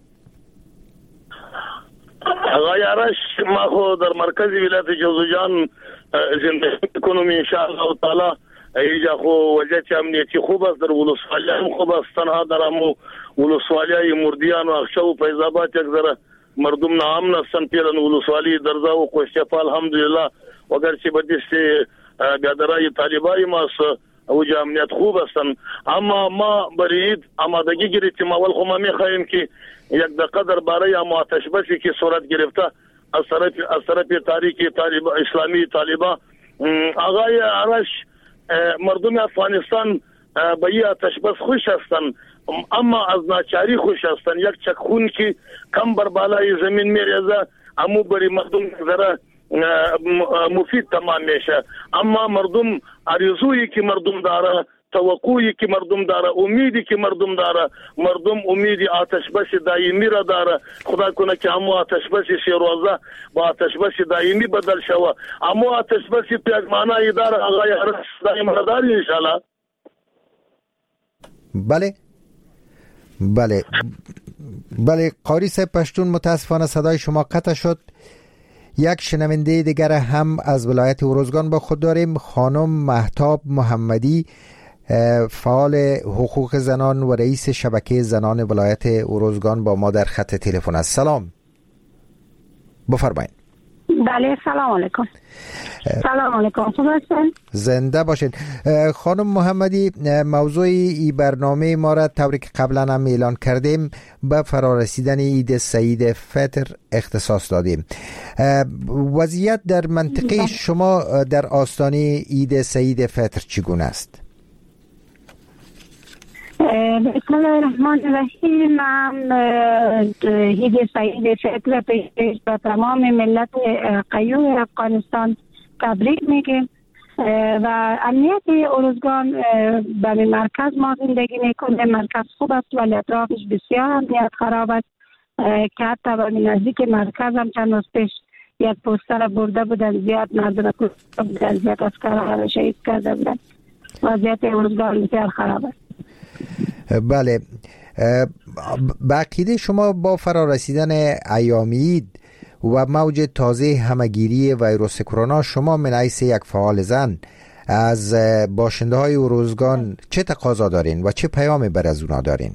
آقای آرش ما خود در مرکز ولایت جوزجان زندگی میکنم ان شاء الله تعالی. اینجا خو وضعیت امنیتی خوب است. در ولسوالی هم خوب است. تنها در همو ولسوالی مردیان و اخشو و فیضاباد یک ذره مردم نامن هستن. پیرن ولسوالی درزا و کوشتپا الحمدلله وگرچه به دست بیادرای طالبای ماست اوجا امنیت خوب هستن. اما ما برید آمادگی گرفتیم. اول خو ما میخواهیم که یک دقیقه درباره اما آتش بسی که صورت گرفته از طرف تاریخ اسلامی طالبان. آقای آرش مردم افغانستان به این آتش بس خوش هستن اما از ناچاری خوش هستن. یک چکخون که کم بر بالای زمین میریزه امو بری مردم ذره مفید تمام میشه. اما مردم آرزویی که مردم داره توقعی که مردم داره امیدی که مردم داره مردم امیدی آتش بس دائمی را داره. خدا کنه که همو آتش بس 3 روزه با آتش بس دائمی بدل شوه. همو آتش بس پیغمانه داره آقای حرس دائم را داره انشاءالله. بله قاری صاحب پشتون متاسفانه صدای شما قطع شد. یک شنونده دیگر هم از ولایت اروزگان با خود داریم. خانم مهتاب محمدی فعال حقوق زنان و رئیس شبکه زنان ولایت اروزگان با ما در خط تلفن است. سلام بفرمایید. بله سلام علیکم. سلام علیکم، خوب هستین؟ زنده باشین. خانم محمدی، موضوع این برنامه ما را طوری که قبلا هم اعلان کردیم به فرارسیدن عید سعید فطر اختصاص دادیم. وضعیت در منطقه شما در آستانه عید سعید فطر چگونه است؟ بسم الله الرحمن الرحیم. من عید سعید فطر پیش به تمام ملت قیوم افغانستان تبریک میگیم و امنیت ارزگان به مرکز ما زندگی میکنه. مرکز خوب است ولی اطرافش بسیار امنیت خراب است که حتی به نزدیک مرکز هم چند روز پیش یک پوستر برده بودن، زیاد مردم بودن، زیاد اسکر شهید کرده بودن. وضعیت ارزگان بسیار خراب است. بله، به عقیده شما با فرارسیدن ایام عید و موج تازه همگیری ویروس کرونا، شما من حیث یک فعال زن از باشنده های ارزگان چه تقاضا دارین و چه پیامی بر از اونا دارین؟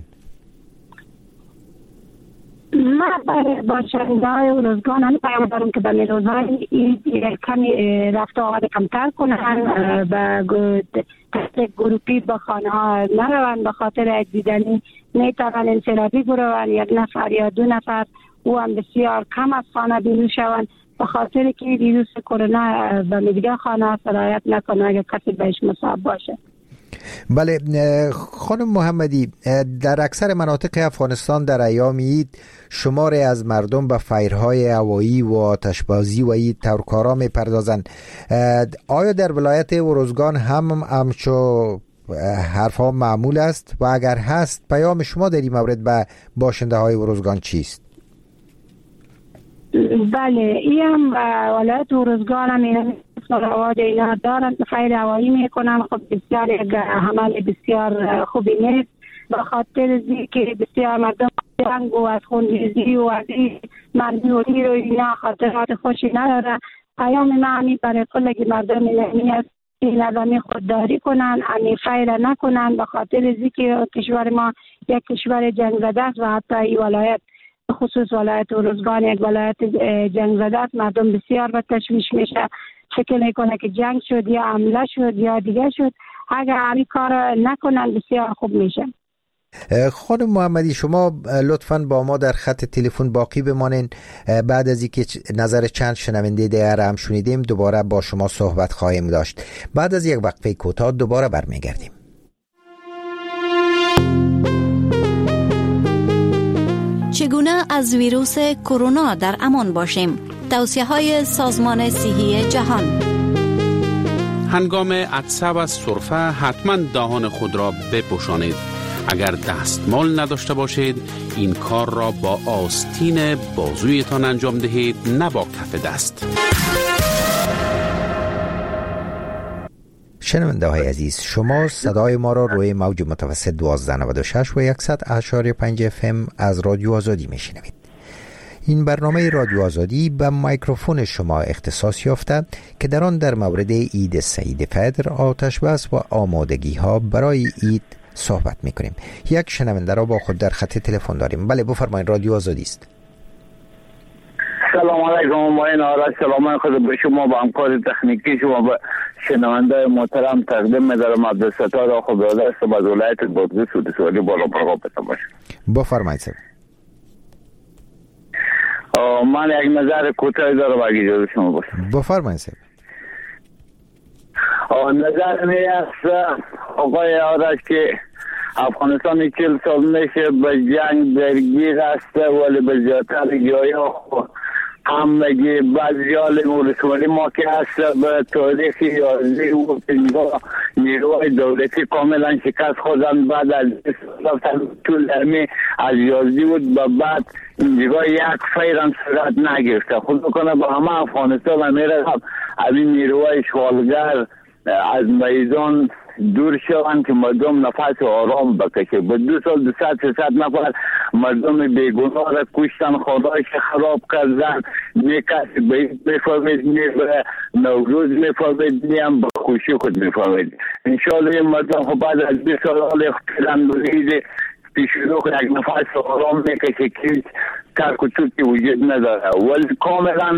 من برای باشنده های ارزگان هم پیام دارم که به روزهای عید کمی رفت و آمد کمتر کنن، به گروپی به خانه ها نروند، به خاطر دیدنی میتوان انفرادی بروند، یک نفر یا دو نفر او هم بسیار کم از خانه بیرون شوند، به خاطر که ویروس کرونا به دیگر خانه سرایت نکنه اگر کسی بهش مصاب باشه. بله خانم محمدی، در اکثر مناطق افغانستان در ایام عید شماری از مردم به فیرهای هوایی و آتشبازی و این تورکارا میپردازند. آیا در ولایت ارزگان هم همچو حرفها معمول است و اگر هست پیام شما در این مورد به باشنده های ارزگان چیست؟ بله، این هم ولایت ارزگان هم این رواد اینا دارن، فیر هوایی میکنن. خب بسیار یک عمل بسیار خوبی نیست، به خاطر که بسیار مردم جنگ و از خونریزی و از مردمی رو اینا خاطرات خوشی نداره. پیام ما همی برای کل مردم ایرانی است این نظامی خودداری کنن، همی فیر نکنن، به خاطر که کشور ما یک کشور جنگ زده است و حتی این ولایت خصوص ولایت ارزگان یک ولایت جنگ زده است. مردم بسیار به تشویش میشه، فکر میکنه که جنگ شد یا حمله شد یا دیگه شد. اگر همین کار نکنن بسیار خوب میشه. خانم محمدی، شما لطفاً با ما در خط تلفن باقی بمانین. بعد از اینکه نظر چند شنونده دیگر هم شنیدیم دوباره با شما صحبت خواهیم داشت. بعد از یک وقفه کوتاه دوباره برمیگردیم. چگونه از ویروس کرونا در امان باشیم؟ توصیه‌های سازمان صحی جهان. هنگام عطسه و سرفه حتما دهان خود را بپوشانید. اگر دستمال نداشته باشید این کار را با آستین بازویتان انجام دهید، نه با کف دست. شنونده های عزیز، شما صدای ما را روی موج متوسط 1296 و 100.5 FM از رادیو آزادی میشنوید. این برنامه رادیو آزادی به میکروفون شما اختصاص یافته که در آن در مورد عید سعید فطر، آتشبس و آمادگی ها برای عید صحبت میکنیم. یک شنونده را با خود در خط تلفن داریم. بله بفرمایید، رادیو آزادی است. سلام علیکم. ما این آرش سلام خود به شما، با همکار تکنیکی شما، به شنونده محترم تقدیم می‌دارم. عبدالستار آخو برادر است از ولایت بادغیس سودسوالی بالا پرگاه بتماش. بفرمایید. من یک نظر کوتاهی دارم اگه اجازه شما باشه. بفرمایید. نظر می است آقای آرش که افغانستان 40 سال میشه به جنگ درگیر است، ولی به زیادتر جایا همگی بعضیال ولسوالی ما که هست به تاریخ 11 و 15 نیروهای دولتی کاملا شکست خوردن. بعد از طول درمی از 11 بود به بعد اینجا یک فیرم صورت نگرفته. خود بکنه به همه افغانستان امیره از این نیروهای اشغالگر از میدان دور شوند که مردم نفس آرام بکشه. به 2 سال 200-300 نفر مردم بیگناه را کشتن، خانه‌اش خراب کردن. نه کسی به این میفهمید، نه به نوروز میفهمید، نه هم به خوشی خود میفهمید. انشاءالله این مردم خب بعد از 20 سال حال پیرندونید پیشروخ یک نفس آرام میکشه که ترک و چوکی وجود نداره، ولی کاملا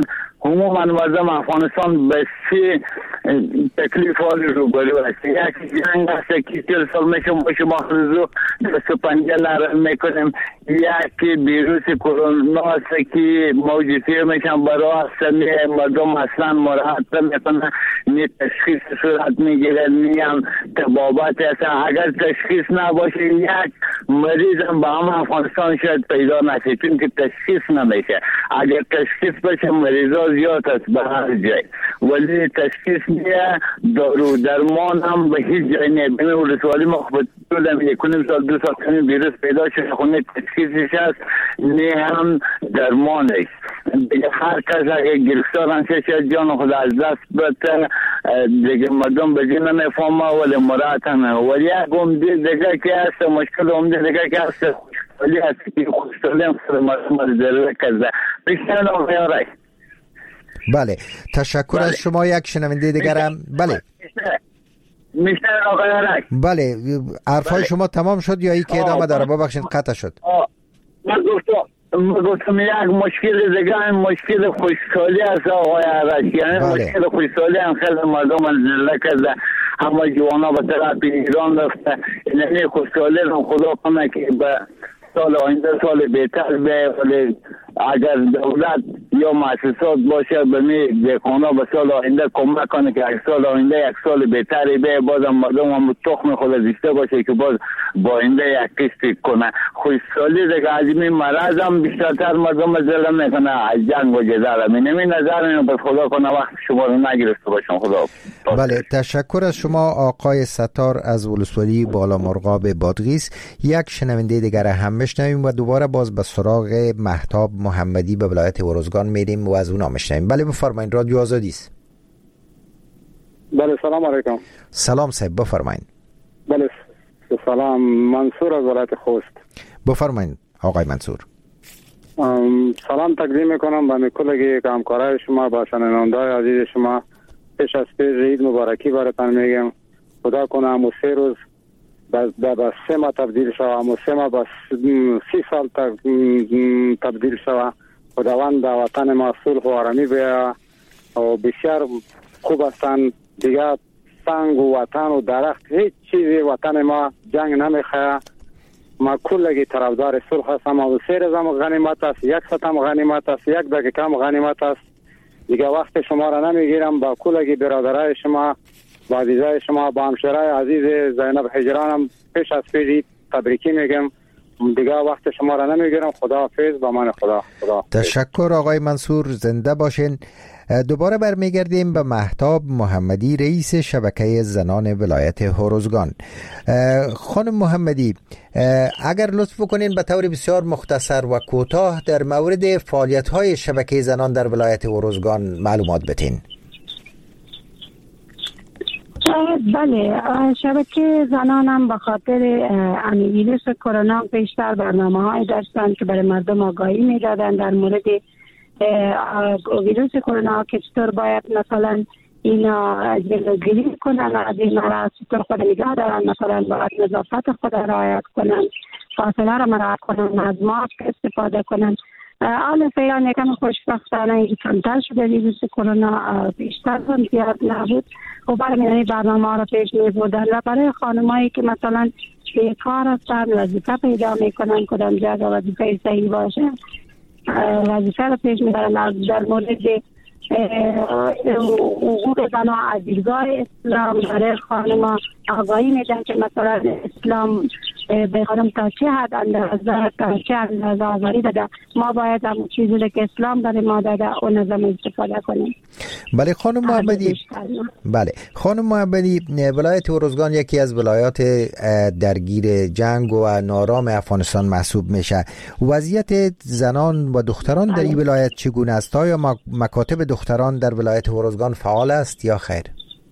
عموما مردم افغانستان به چه تکلیف حالی روبرو است. یک جنگ است که 40 سال میشه ما شما روزو دست و پنجه نرم میکنیم. یک ویروس کرونا است که موجودی میشن برای مردم اصلا مراحت میکنن، نی تشخیص صورت میگیره، نی هم تبابت است. اگر تشخیص نباشه یک مریض هم به هم افغانستان شاید پیدا نشه، چون که تشخیص نمیشه. اگر تشخیص بشه مریضا زیاد است به هر جای، ولی تشخیص نیه، دارو درمان هم به هیچ جای نیه. بین ولسوالی ما خود دولم 1.5 سال 2 سال کنیم ویروس پیدا شده، خونه تشخیصش هست نه هم درمانش. دیگه هر کس اگر گرفتار انشه شاید جان خود از دست بده، دیگه مردم به جین نفهمه ولی مرات همه. ولی یک امده دیگه که هست، مشکل امده دیگه که هست خوشحالی هست که خوشحالی هم خود مردم از ذره کرده. بشتن آقای آرای. بله تشکر از شما. یک شنونده دیگر هم. بله میشتن آقای آرای. بله حرفای شما تمام شد یا ای که ادامه داره؟ ببخشید قطع شد. من گفتم یک مشکل دیگه هم مشکل خوشحالی است آقای آرای. یعنی مشکل خوشحالی هم خیلی مردم از ذره کرده، همه جوانا به طرف ایران رفته. یعنی خوشحالی رو خدا کنه که به سال آینده سال بهتر به، ولی اگر دولت یا مؤسسات باشه به می دهقانا به سال آینده کمک کنه که یک سال آینده یک سال بهتری به، بازم مردم هم تخم خود زیسته باشه که باز با آینده یک کشتی کنه. خوشحالی دیگه از این مرض هم بیشتر مردم ظلم میکنه از جنگ و جدال. من نظر اینو به خدا کنه وقت شما رو نگرفته باشم. خدا. بله تشکر از شما آقای ستار از ولسوالی بالا مرغاب بادغیس. یک شنونده دیگر هم میشنویم و دوباره باز به سراغ مهتاب محمدی به ولایت ارزگان میریم و از اونا میشنویم. بله بفرمایین، رادیو آزادی است. بله سلام علیکم. سلام صاحب بفرمایین. بله سلام، منصور از ولایت خوست. بفرمایین آقای منصور. سلام تقدیم میکنم به کلگی همکارای شما، با شنوندگان عزیز شما. پیش از پیش عید مبارکی براتون میگم. خدا کنه همون 3 روز با 3 ماه تبدیل شوه، همون 3 ماه با 30 سال تبدیل شوه. خداوند در وطن ما صلح و آرامی بیاره و بسیار خوب هستن دیگه. سنگ و وطن و درخت هیچ چیزی وطن ما جنگ نمیخواه. ما کلگی طرفدار صلح هستم. و 3 روز هم غنیمت است، 1 ساعت هم غنیمت است، 1 دقیقه هم غنیمت است. دیگه وقت شما را نمیگیرم. با کلگی برادرای شما، با عزیزای شما، با همشهرای عزیز زینب هجرانم پیش از پیش تبریکی میگم. دیگه وقت شما را نمیگیرم. خداحافظ. با من خدا. تشکر آقای منصور، زنده باشین. دوباره برمیگردیم به مهتاب محمدی رئیس شبکه زنان ولایت هرزگان. خانم محمدی اگر لطف کنین به طور بسیار مختصر و کوتاه در مورد فعالیت‌های شبکه زنان در ولایت هرزگان معلومات بدین. بله شبکه زنان هم به خاطر ویروس کرونا بیشتر برنامه‌های داشتن که برای مردم آگاهی میدادن در مورد ویروس کرونا که چطور باید مثلا اینا جلوگیری کنن از این مرض، چطور خود نگاه دارن، مثلا باید نظافت خود رعایت کنن، فاصله را مراعات کنن، از ماسک استفاده کنن. حال فعلا یکم خوشبختانه اینکه کمتر شده ویروس کرونا، بیشتر هم زیاد نبود و برای برنامه را پیش می بردن. و برای خانمایی که مثلا بیکار هستن وظیفه پیدا میکنن کدام جا وظیفه صحیح باشه وظیفه را پیش میبرن. در مورد حقوق زنان از دیدگاه اسلام برای خانم آگاهی میدن که مثلا اسلام به خانم تا چه حد اندازه تا چه اندازه آزادی داده، ما باید همون چیزی که اسلام برای ما داده اون نظام استفاده کنیم. بله خانم محمدی. بله خانم محمدی، ولایت هرزگان یکی از ولایات درگیر جنگ و نارام افغانستان محسوب میشه. وضعیت زنان و دختران در این ولایت چگونه است؟ آیا مکاتب دختران در ولایت هرزگان فعال است یا خیر؟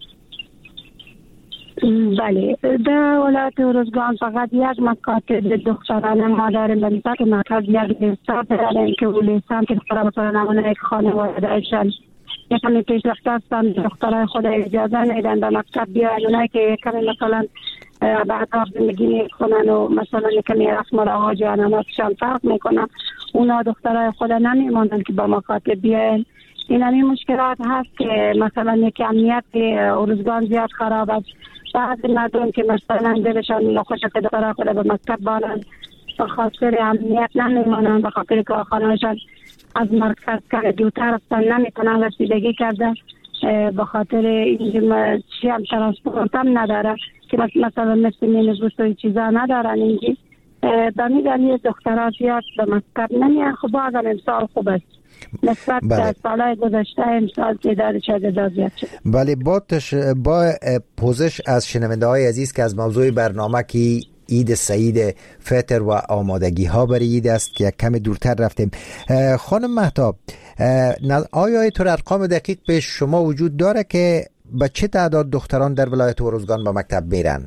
بله در ولایت هرزگان فقط یک مکاتب دختران ما داریم، به که مرکز یک لیسان داریم که اون لیسان که دختران مثلا نمونه یک خانواده داشتن یکمی پیشرفته هستن، دخترای خود اجازه نیدن به مکتب بیاین. اونایی که یکمی مثلا بعد زندگی میکنن و مثلا یکمی رسم و رواج و عنعناتشان فرق میکنن، اونا دخترای خود نمیموندن که با مکاتب بیاین. این همین مشکلات هست که مثلا یک امنیت ارزگان زیاد خراب است. بعضی مردم که مثلا دلشان نخوش که دخترها خود به مکتب بانند به خاطر امنیت نمیمانند، به خاطر که خانهاشان از مرکز که دوتر هستن نمیتونن رسیدگی کرده، به خاطر اینکه چی هم ترانسپورت هم نداره که مثلا مثل مینیبوس و چیزا ندارن اینجی به میدانی دخترها زیاد به مکتب نمیان. خب بازم امسال خوب است نسبت به سالهای گذشته، امسال تعداد شاگردان زیاد شده. بله، با پوزش از شنونده های عزیز که از موضوع برنامه که عید سعید فطر و آمادگی ها برای عید است که یک کم دورتر رفتیم. خانم مهتاب، آیا اینطور ارقام دقیق به شما وجود داره که به چه تعداد دختران در ولایت ارزگان به مکتب میرن؟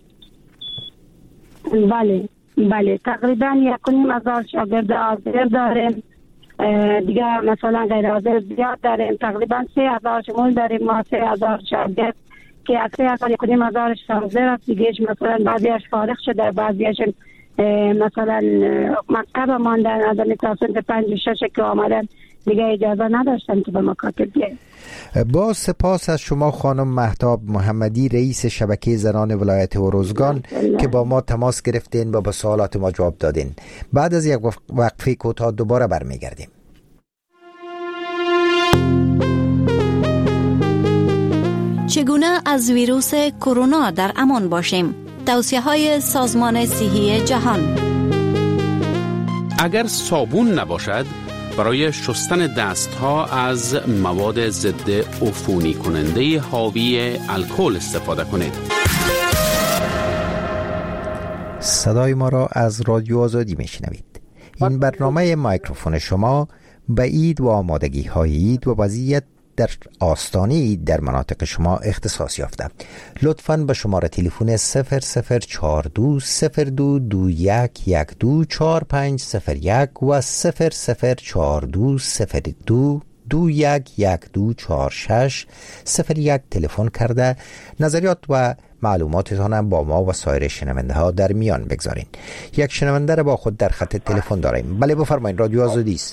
بله تقریبا 1,500 شاگرد حاضر داریم، دیگه مثلا غیر حاضر زیاد داریم، تقریبا 3,000 شمول داریم ما 3,000 شاگرد که اکثر 1,500 حاضر است، دیگه مثلا بعضیش فارغ شده، بعضیش مثلا مکتب ماندن، از میترسند 5-6 که آمدن دیگه اجازه نداشتن که به مکاتب بیاین. با سپاس از شما خانم مهتاب محمدی، رئیس شبکه زنان ولایت ارزگان که با ما تماس گرفتین و به سوالات ما جواب دادین. بعد از یک وقفه کوتاه دوباره برمیگردیم. چگونه از ویروس کرونا در امان باشیم؟ توصیه‌های سازمان صحی جهان. اگر صابون نباشد، برای شستن دستها از مواد ضد عفونی کننده حاوی الکل استفاده کنید. صدای ما را از رادیو آزادی میشنوید. این برنامه میکروفون شما به عید و آمادگی های عید و وضعیت در آستانه عید در مناطق شما اختصاص یافته. لطفاً به شماره تلفن 004221124501 و 00420221124601 تلفن کرده نظریات و معلوماتتان با ما و سایر شنونده ها در میان بگذارین. یک شنونده را با خود در خط تلفن داریم. بله بفرمایید، رادیو آزادی است.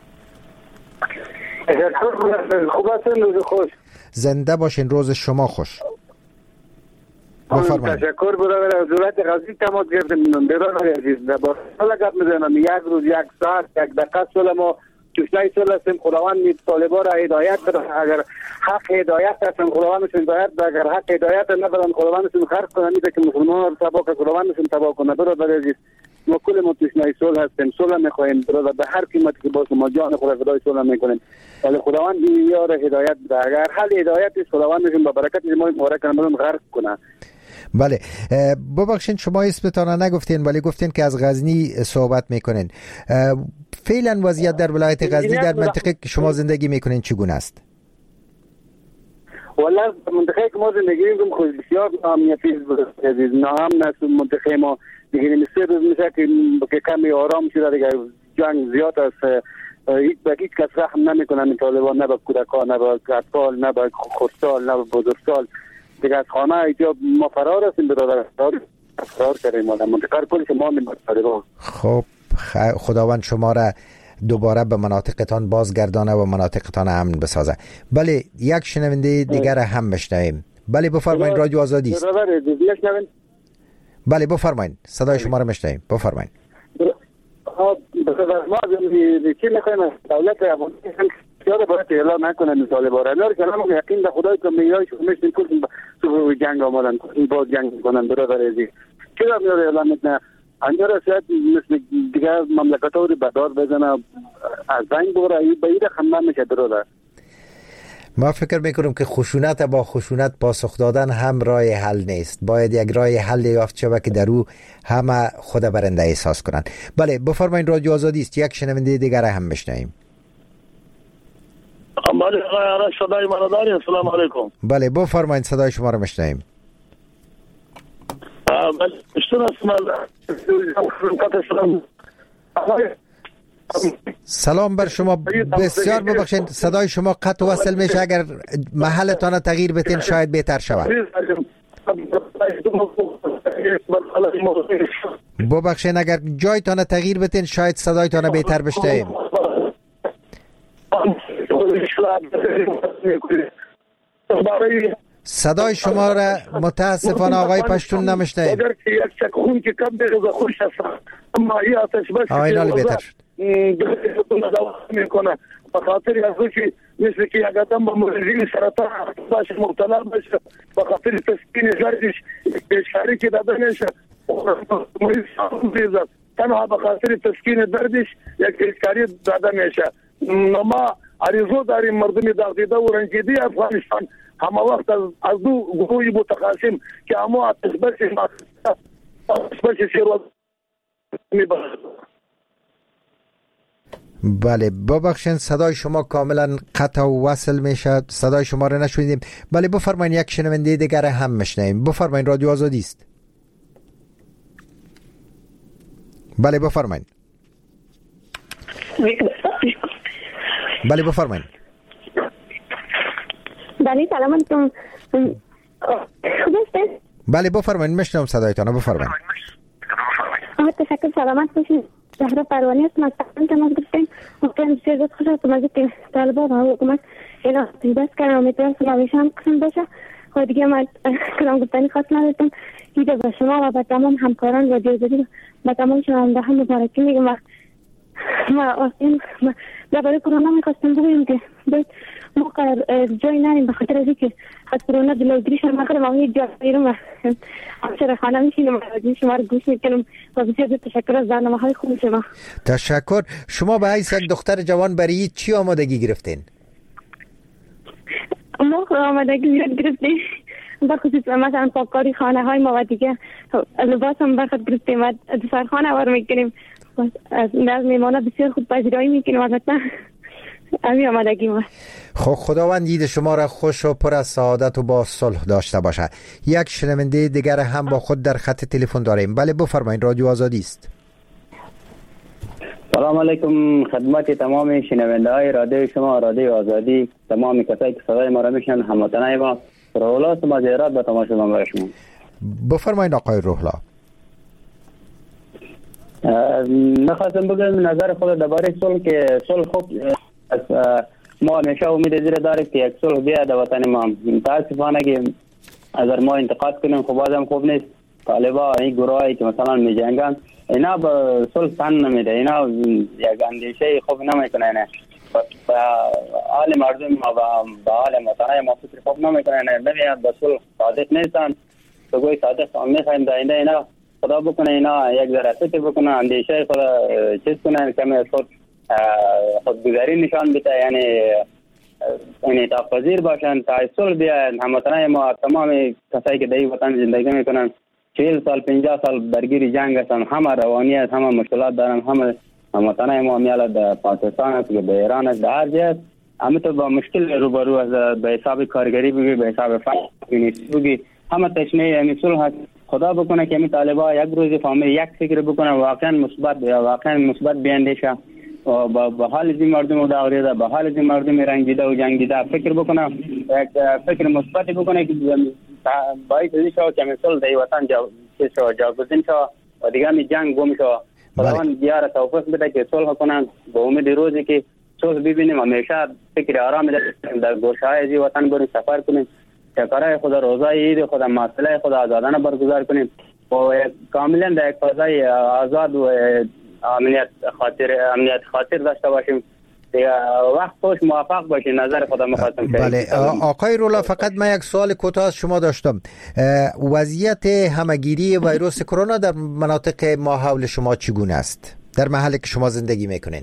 خوب هستین، روز خوش. زنده باشین، روز شما خوش. بفرمایید. تشکر برادر، از دولت غزنی تماس گرفتم. برادر عزیز، با سال گپ میزنم، یک روز، یک ساعت، یک دقیقه سال ما توشنای سال هستیم. خداوند طالبا را هدایت بده. اگر حق هدایت هستن خداوندشون هدایت بده، اگر حق هدایت نبودن خداوندشون خرج کنه، میده که مسلمان رو تباه کنه، خداوندشون تباه کنه. برادر عزیز، ما کل ما توشنای صلح هستیم، صلح میخوایم برادر، به هر قیمتی که باشه ما جان خدا فدای صلح میکنیم، ولی خداوند این یار هدایت بده. اگر حل هدایت است خداوندشون با برکت ما مبارک کنه، غرق کنه. بله، ببخشید شما اسمتان نگفتین ولی گفتین که از غزنی صحبت میکنین. فعلا وضعیت در ولایت غزنی در منطقه که شما زندگی میکنین چگونه است؟ والله منطقه که ما زندگی میکنیم خود بسیار امنیتی است عزیز. نام نست منطقه ما دیگه مثل روز میشه که کمی آرام شده، دیگه جنگ زیاد است. هیچ کس رحم نمیکنن این طالبان، نه به کودکان، نه به اطفال، نه به خردسال، نه به بزرگسال. دیگه از خانه اینجا ما فرار هستیم برادر، فرار کردیم. ما منطقه کلش ما طالبان. خب خداوند شما را دوباره به مناطقتان بازگردانه و مناطقتان امن بسازه. بله، یک شنونده دیگر هم میشنویم. بله بفرمایید، رادیو آزادی است. بله بفرمایید، صدای شما را میشنویم، بفرمایید. ما چی میخوایم از دولت افغانستان یاد باید اعلام نکنن این طالبان را. اینا رو کلام یقین به خدای که میایشون میشن کلشون تو جنگ آمدن، باز جنگ میکنن برادر عزیز. چرا میاد اعلام میکنه؟ انجا را شاید مثل دیگه مملکت ها رو بدار بزنه، از زنگ بگره، به این رقم نمیشه برادر. ما فکر میکنم که خشونت با خشونت پاسخ دادن هم راه حل نیست. باید یک راه حل یافت شود که در او همه خود برنده احساس کنند. بله بفرمایید، رادیو آزادی است. یک شنونده دیگر هم بشنویم. بله آقای صدای ما را دارید؟ السلام علیکم. بله بفرمایید، صدای شما را میشنویم. سلام بر شما. بسیار ببخشید صدای شما قطع و وصل میشه. اگر محلتان تغییر بتین شاید بهتر شود. ببخشید اگر جایتان تغییر بتین شاید صدایتان بهتر بشنویم. صدای شما را متاسفانه آقای پشتون نمیشنویم. اگر که یک چک خون که کم دیگه خوش هست، اما این آتش بس آقای نالی بهتر شد دوام میکنه. به خاطر از که مثل که یک آدم با مریضی سرطان باشه مبتلا باشه، به خاطر تسکین زردش پیشکاری که داده میشه مریض بیزد، تنها به خاطر تسکین دردش یک پیشکاری داده میشه. ما عریضو داریم مردم داغدیده و رنجیده افغانستان همه وقت از دو گروهی متقاسم که همه آتش بس شیروز میبرد. بله ببخشید صدای شما کاملا قطع و وصل میشه، صدای شما رو نشنیدیم. بله بفرمایید، یک شنونده دیگر هم میشنویم. بفرمایید، رادیو آزادی است. بله بفرمایید. بله بفرمایید. بله سلام علیکم. بله بفرمایید، میشنوم صدایتان. بفرمایید. تشکر، سلامت باشید. زهرا پروانی هستم از تماس گرفتیم. واقعا بسیار خوش هستم از اینکه طالبان و حکومت اینا بس کردن. امیدوارم سلامیش هم قسم باشه. خود دیگه من کلام گفتنی خواست نداشتم. دیده به شما و به تمام همکاران رادیو آزادی و تمام شنونده ها مبارکی میگم. ما درباره کرونا میخواستم بگویم که ما جای نریم به خاطر از اینکه از کرونا جلوگیری شما کنم. ما یک جا میرم و همسر خانه میشینم و رادیو شما رو گوش میکنم و بسیار تشکر از برنامه های خوب شما. تشکر. شما به حیث یک دختر جوان برای چی آمادگی گرفتین؟ ما آمادگی گرفتیم بخصوص مثلا پاککاری خانه های ما و دیگه لباس هم برخط گرفتیم و دسترخوان آور میکنیم. از میمانه بسیار خوب پذیرایی میکنیم. البته همین آمادگی ما. خب خداوند دید شما را خوش و پر از سعادت و با صلح داشته باشه. یک شنونده دیگر هم با خود در خط تلفن داریم. بله بفرمایید، رادیو آزادی است. سلام علیکم خدمت تمام شنونده های رادیو شما، رادیو آزادی، تمام کسایی که صدای ما را میشنن، هموطنای ما. روح‌الله است ما زیارت به تماشا برای شما. بفرمایید آقای روح‌الله. نخواستم بگم نظر خود درباره صلح که صلح خوب ما همیشه امید زیر داریم که یک صلح بیاد در وطن ما. متاسفانه که اگر ما انتقاد کنیم خب بازم خوب نیست. طالبا این گروهایی که مثلا می جنگن اینا به صلح تن نمیده، اینا یک اندیشه خوب نمیکنه، نه به حال مردم ما و به حال وطنای ما فکر خوب نمیکنه، نمیاد به صلح صادق نیستن. تو گوی صادق هم میخوایم داینده اینا خدا بکنه، اینا یک ذره فکر بکنه، اندیشه خدا چیز کنه، کمی خودگذاری نشان بده، یعنی تاپذیر باشن تا صلح بیاید. هموطنای ما تمام کسایی که در این وطن زندگی میکنن 40 سال 50 سال درگیر جنگ هستن، همه روانی است، همه مشکلات دارن، همه هموطنای ما میال در پاکستان است که در ایران است، در هر جای همه تو با مشکل روبرو است. به حساب کارگری بگی، به حساب فقر بگی، همه تشنه یعنی صلح هست. خدا بکنه که این طالبا یک روز فهمه یک فکر بکنه واقعا مثبت بیاندیشه و به حال این مردم داغریده، به حال این مردم رنجیده و جنگیده فکر بکنه، یک فکر مثبت بکنه که باید چیزی شو که مثل در وطن جاگزین شو و دیگه می جنگ گم شو. خداوند دیار توفیق بده که صلح کنن. به امید روزی که صلح ببینیم همیشه فکر آرام در گوشه‌های این وطن بریم سفر کنیم، شکرای خدا، روزای عید خدا، مسئله خدا آزادانه برگزار کنیم و کاملا در یک فضای آزاد و امنیت خاطر داشته باشیم. وقت خوش موفق باشین. نظر خدا مخواستم. بله آقای رولا، فقط من یک سوال کوتاه از شما داشتم. وضعیت همگیری ویروس کرونا در مناطق ما حول شما چگونه است در محلی که شما زندگی میکنین؟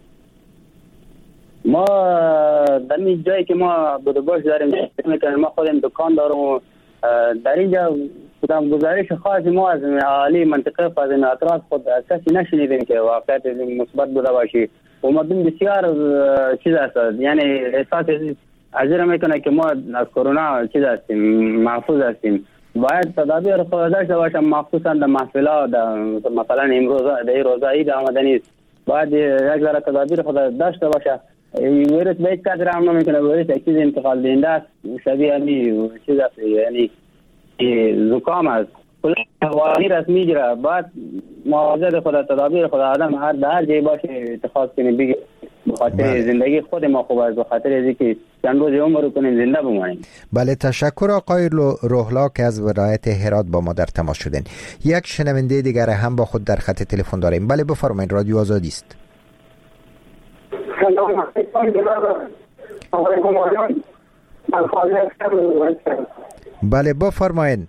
ما در این جایی که ما بودباش داریم ما خودم دکان دارم و در اینجا کدام گزارش خاصی ما از اهالی منطقه فاضل اطراف خود کسی نشنیدیم که واقعیت مثبت بوده باشی و مردم بسیار چیز است، یعنی احساس عجیب میکنه که ما از کرونا چیز هستیم، محفوظ هستیم. باید تدابیر خود داشته باشم، مخصوصا در محفلات مثلا امروز در روزه عید آمدنی باید یک ذره تدابیر خود داشته باشه. ویروس به هیچ قدر هم نمیکنه، ویروس یک چیز انتقال دهنده است، شبیه همین چیز است، یعنی زکام است، ویروس میگیره. باید مواظب خود تدابیر خود آدم هر جای باشه اتخاذ کنه، بگه به خاطر زندگی خود ما خوب است، به خاطر از اینکه چند روز عمر کنیم زنده بمانیم. بله تشکر آقای روحلا که از ولایت هرات با ما در تماس شدین. یک شنونده دیگر هم با خود در خط تلفن داریم. بله بفرمایید، رادیو آزادی است. سلام علیکم. بله بفرمایید.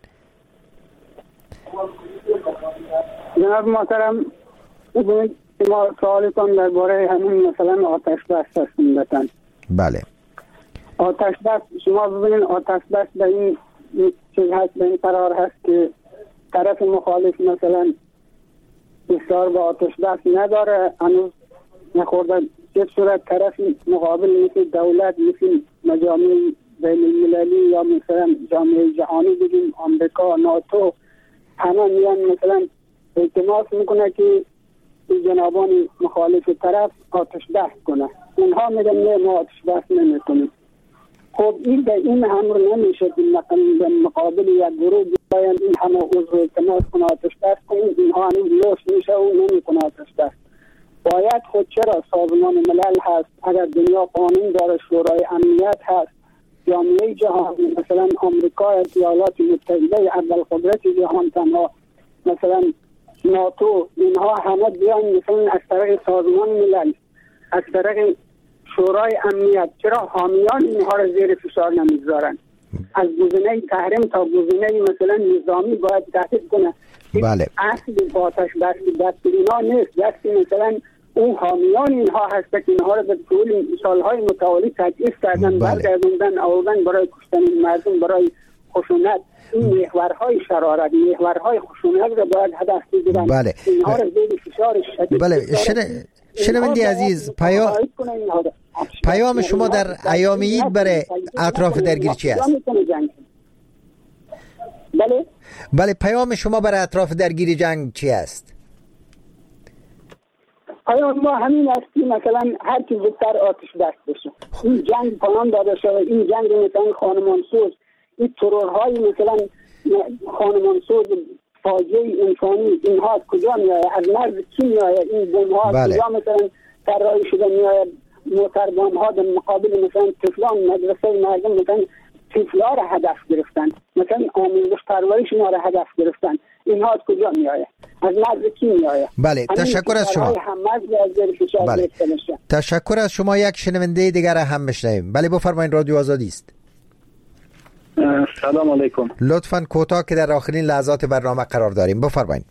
جناب محترم، ما سوال کنم درباره همین مثلا آتش بس هستیم. بله آتش بس، شما ببینید آتش بس به این چیز هست، به این قرار هست که طرف مخالف مثلا بسیار به آتش بس نداره، هنوز نخورده چه صورت طرف مقابل مثل دولت، مثل مجامع بین المللی یا مثلا جامعه جهانی بگیم آمریکا، ناتو، همه میان مثلا التماس میکنه که جنابان مخالف طرف آتش بس کنه. اونها میگن نه ما آتش بس نمیکنیم. خب این به این امر نمیشه که مقابل یک گروه بیاین این همه عضو التماس کنه آتش بس کنیم، اینها هنوز لوس میشه و نمیکنه آتش بس. باید خود چرا سازمان ملل هست، اگر دنیا قانون داره، شورای امنیت هست، جامعه جهانی مثلا آمریکا، ایالات متحده اول قدرت جهان، تنها مثلا ناتو، اینها همه بیان مثلا از طریق سازمان ملل، از طریق شورای امنیت، چرا حامیان اینها را زیر فشار نمیذارن؟ از گزینه تحریم تا گزینه مثلا نظامی باید تهدید کنه. بله اصل آتش بس دست اینا نیست، دست مثلا اون حامیان اینها هست که اینها را به طول سالهای متوالی تجهیز کردن، برگردوندن، آوردن برای کشتن مردم، برای خشونت. این محورهای شرارت، محورهای خشونت را باید هدف بگیرن. بله اینها را زیر فشار شدید. بله شنونده عزیز، پیام شما در ایام عید برای اطراف درگیر چی است؟ بله پیام شما برای اطراف درگیر جنگ چی است؟ پیام ما همین است که مثلا هر کی زودتر آتش بس بشه، این جنگ پایان داده شده. این جنگ مثلا خانمانسوز، این ترورهای مثلا خانمانسوز، فاجعه انسانی، اینها از کجا میآید؟ از مرز کی میآید؟ این بمب‌ها از کجا مثلا طراحی شده میآید؟ موتربان‌ها در مقابل مثلا طفلان مدرسه مردم مثلا طفل‌ها را هدف گرفتن، مثلا آموزش پرورش ما را هدف گرفتن. اینها از کجا میآید؟ از مرز کی میآید؟ بله تشکر از شما. بله تشکر از شما. یک شنونده دیگر هم بشنویم. بله بفرمایید، رادیو آزادی است. سلام علیکم. لطفاً کوتاه که در آخرین لحظات برنامه قرار داریم بفرمایید.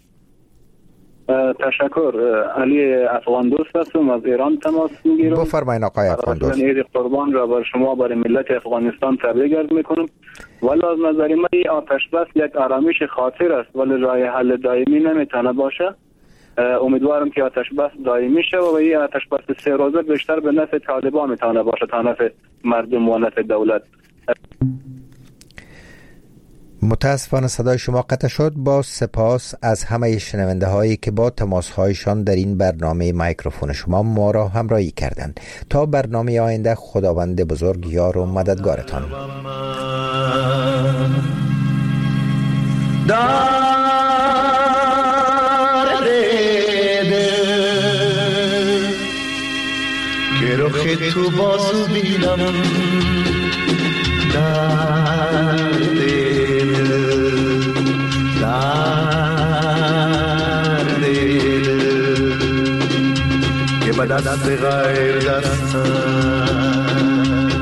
تشکر. علی افغان دوست هستم، از ایران تماس میگیرم. بفرمایید آقای افغان دوست. عید قربان را بر شما، برای ملت افغانستان تبریک عرض میکنم. ولی از نظر من آتش بس یک آرامش خاطر است، ولی راه حل دائمی نمیتونه باشه. امیدوارم که آتش بس دائمی شه و این آتش بس 3 روزه بیشتر به نفع طالبان میتونه باشه تا نفع مردم و نفع دولت. متاسفانه صدای شما قطع شد. با سپاس از همه شنونده هایی که با تماس هایشان در این برنامه مایکروفون شما ما را همراهی کردند. تا برنامه آینده، خداوند بزرگ یار و مددگارتان. که رخ تو بازو بینم در دل که به دست غیر دستم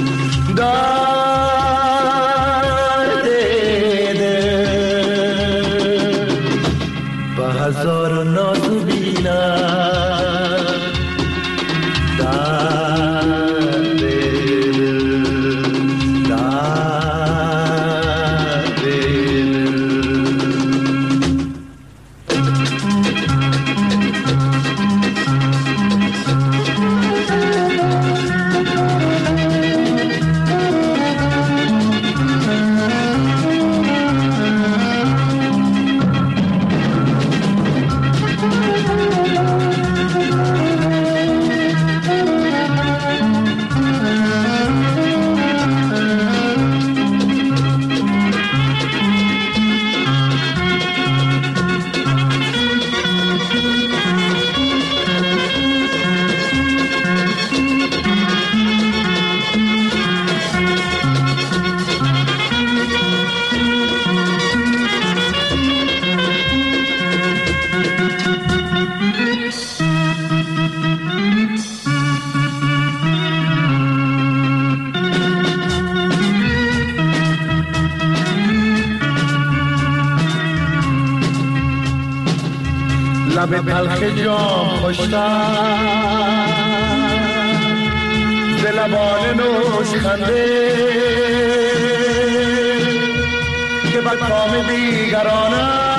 در دل به هزار نازو بینم در دل لب تلخ جام خوشتر ز لبان نوش خنده که بر کام دیگرانه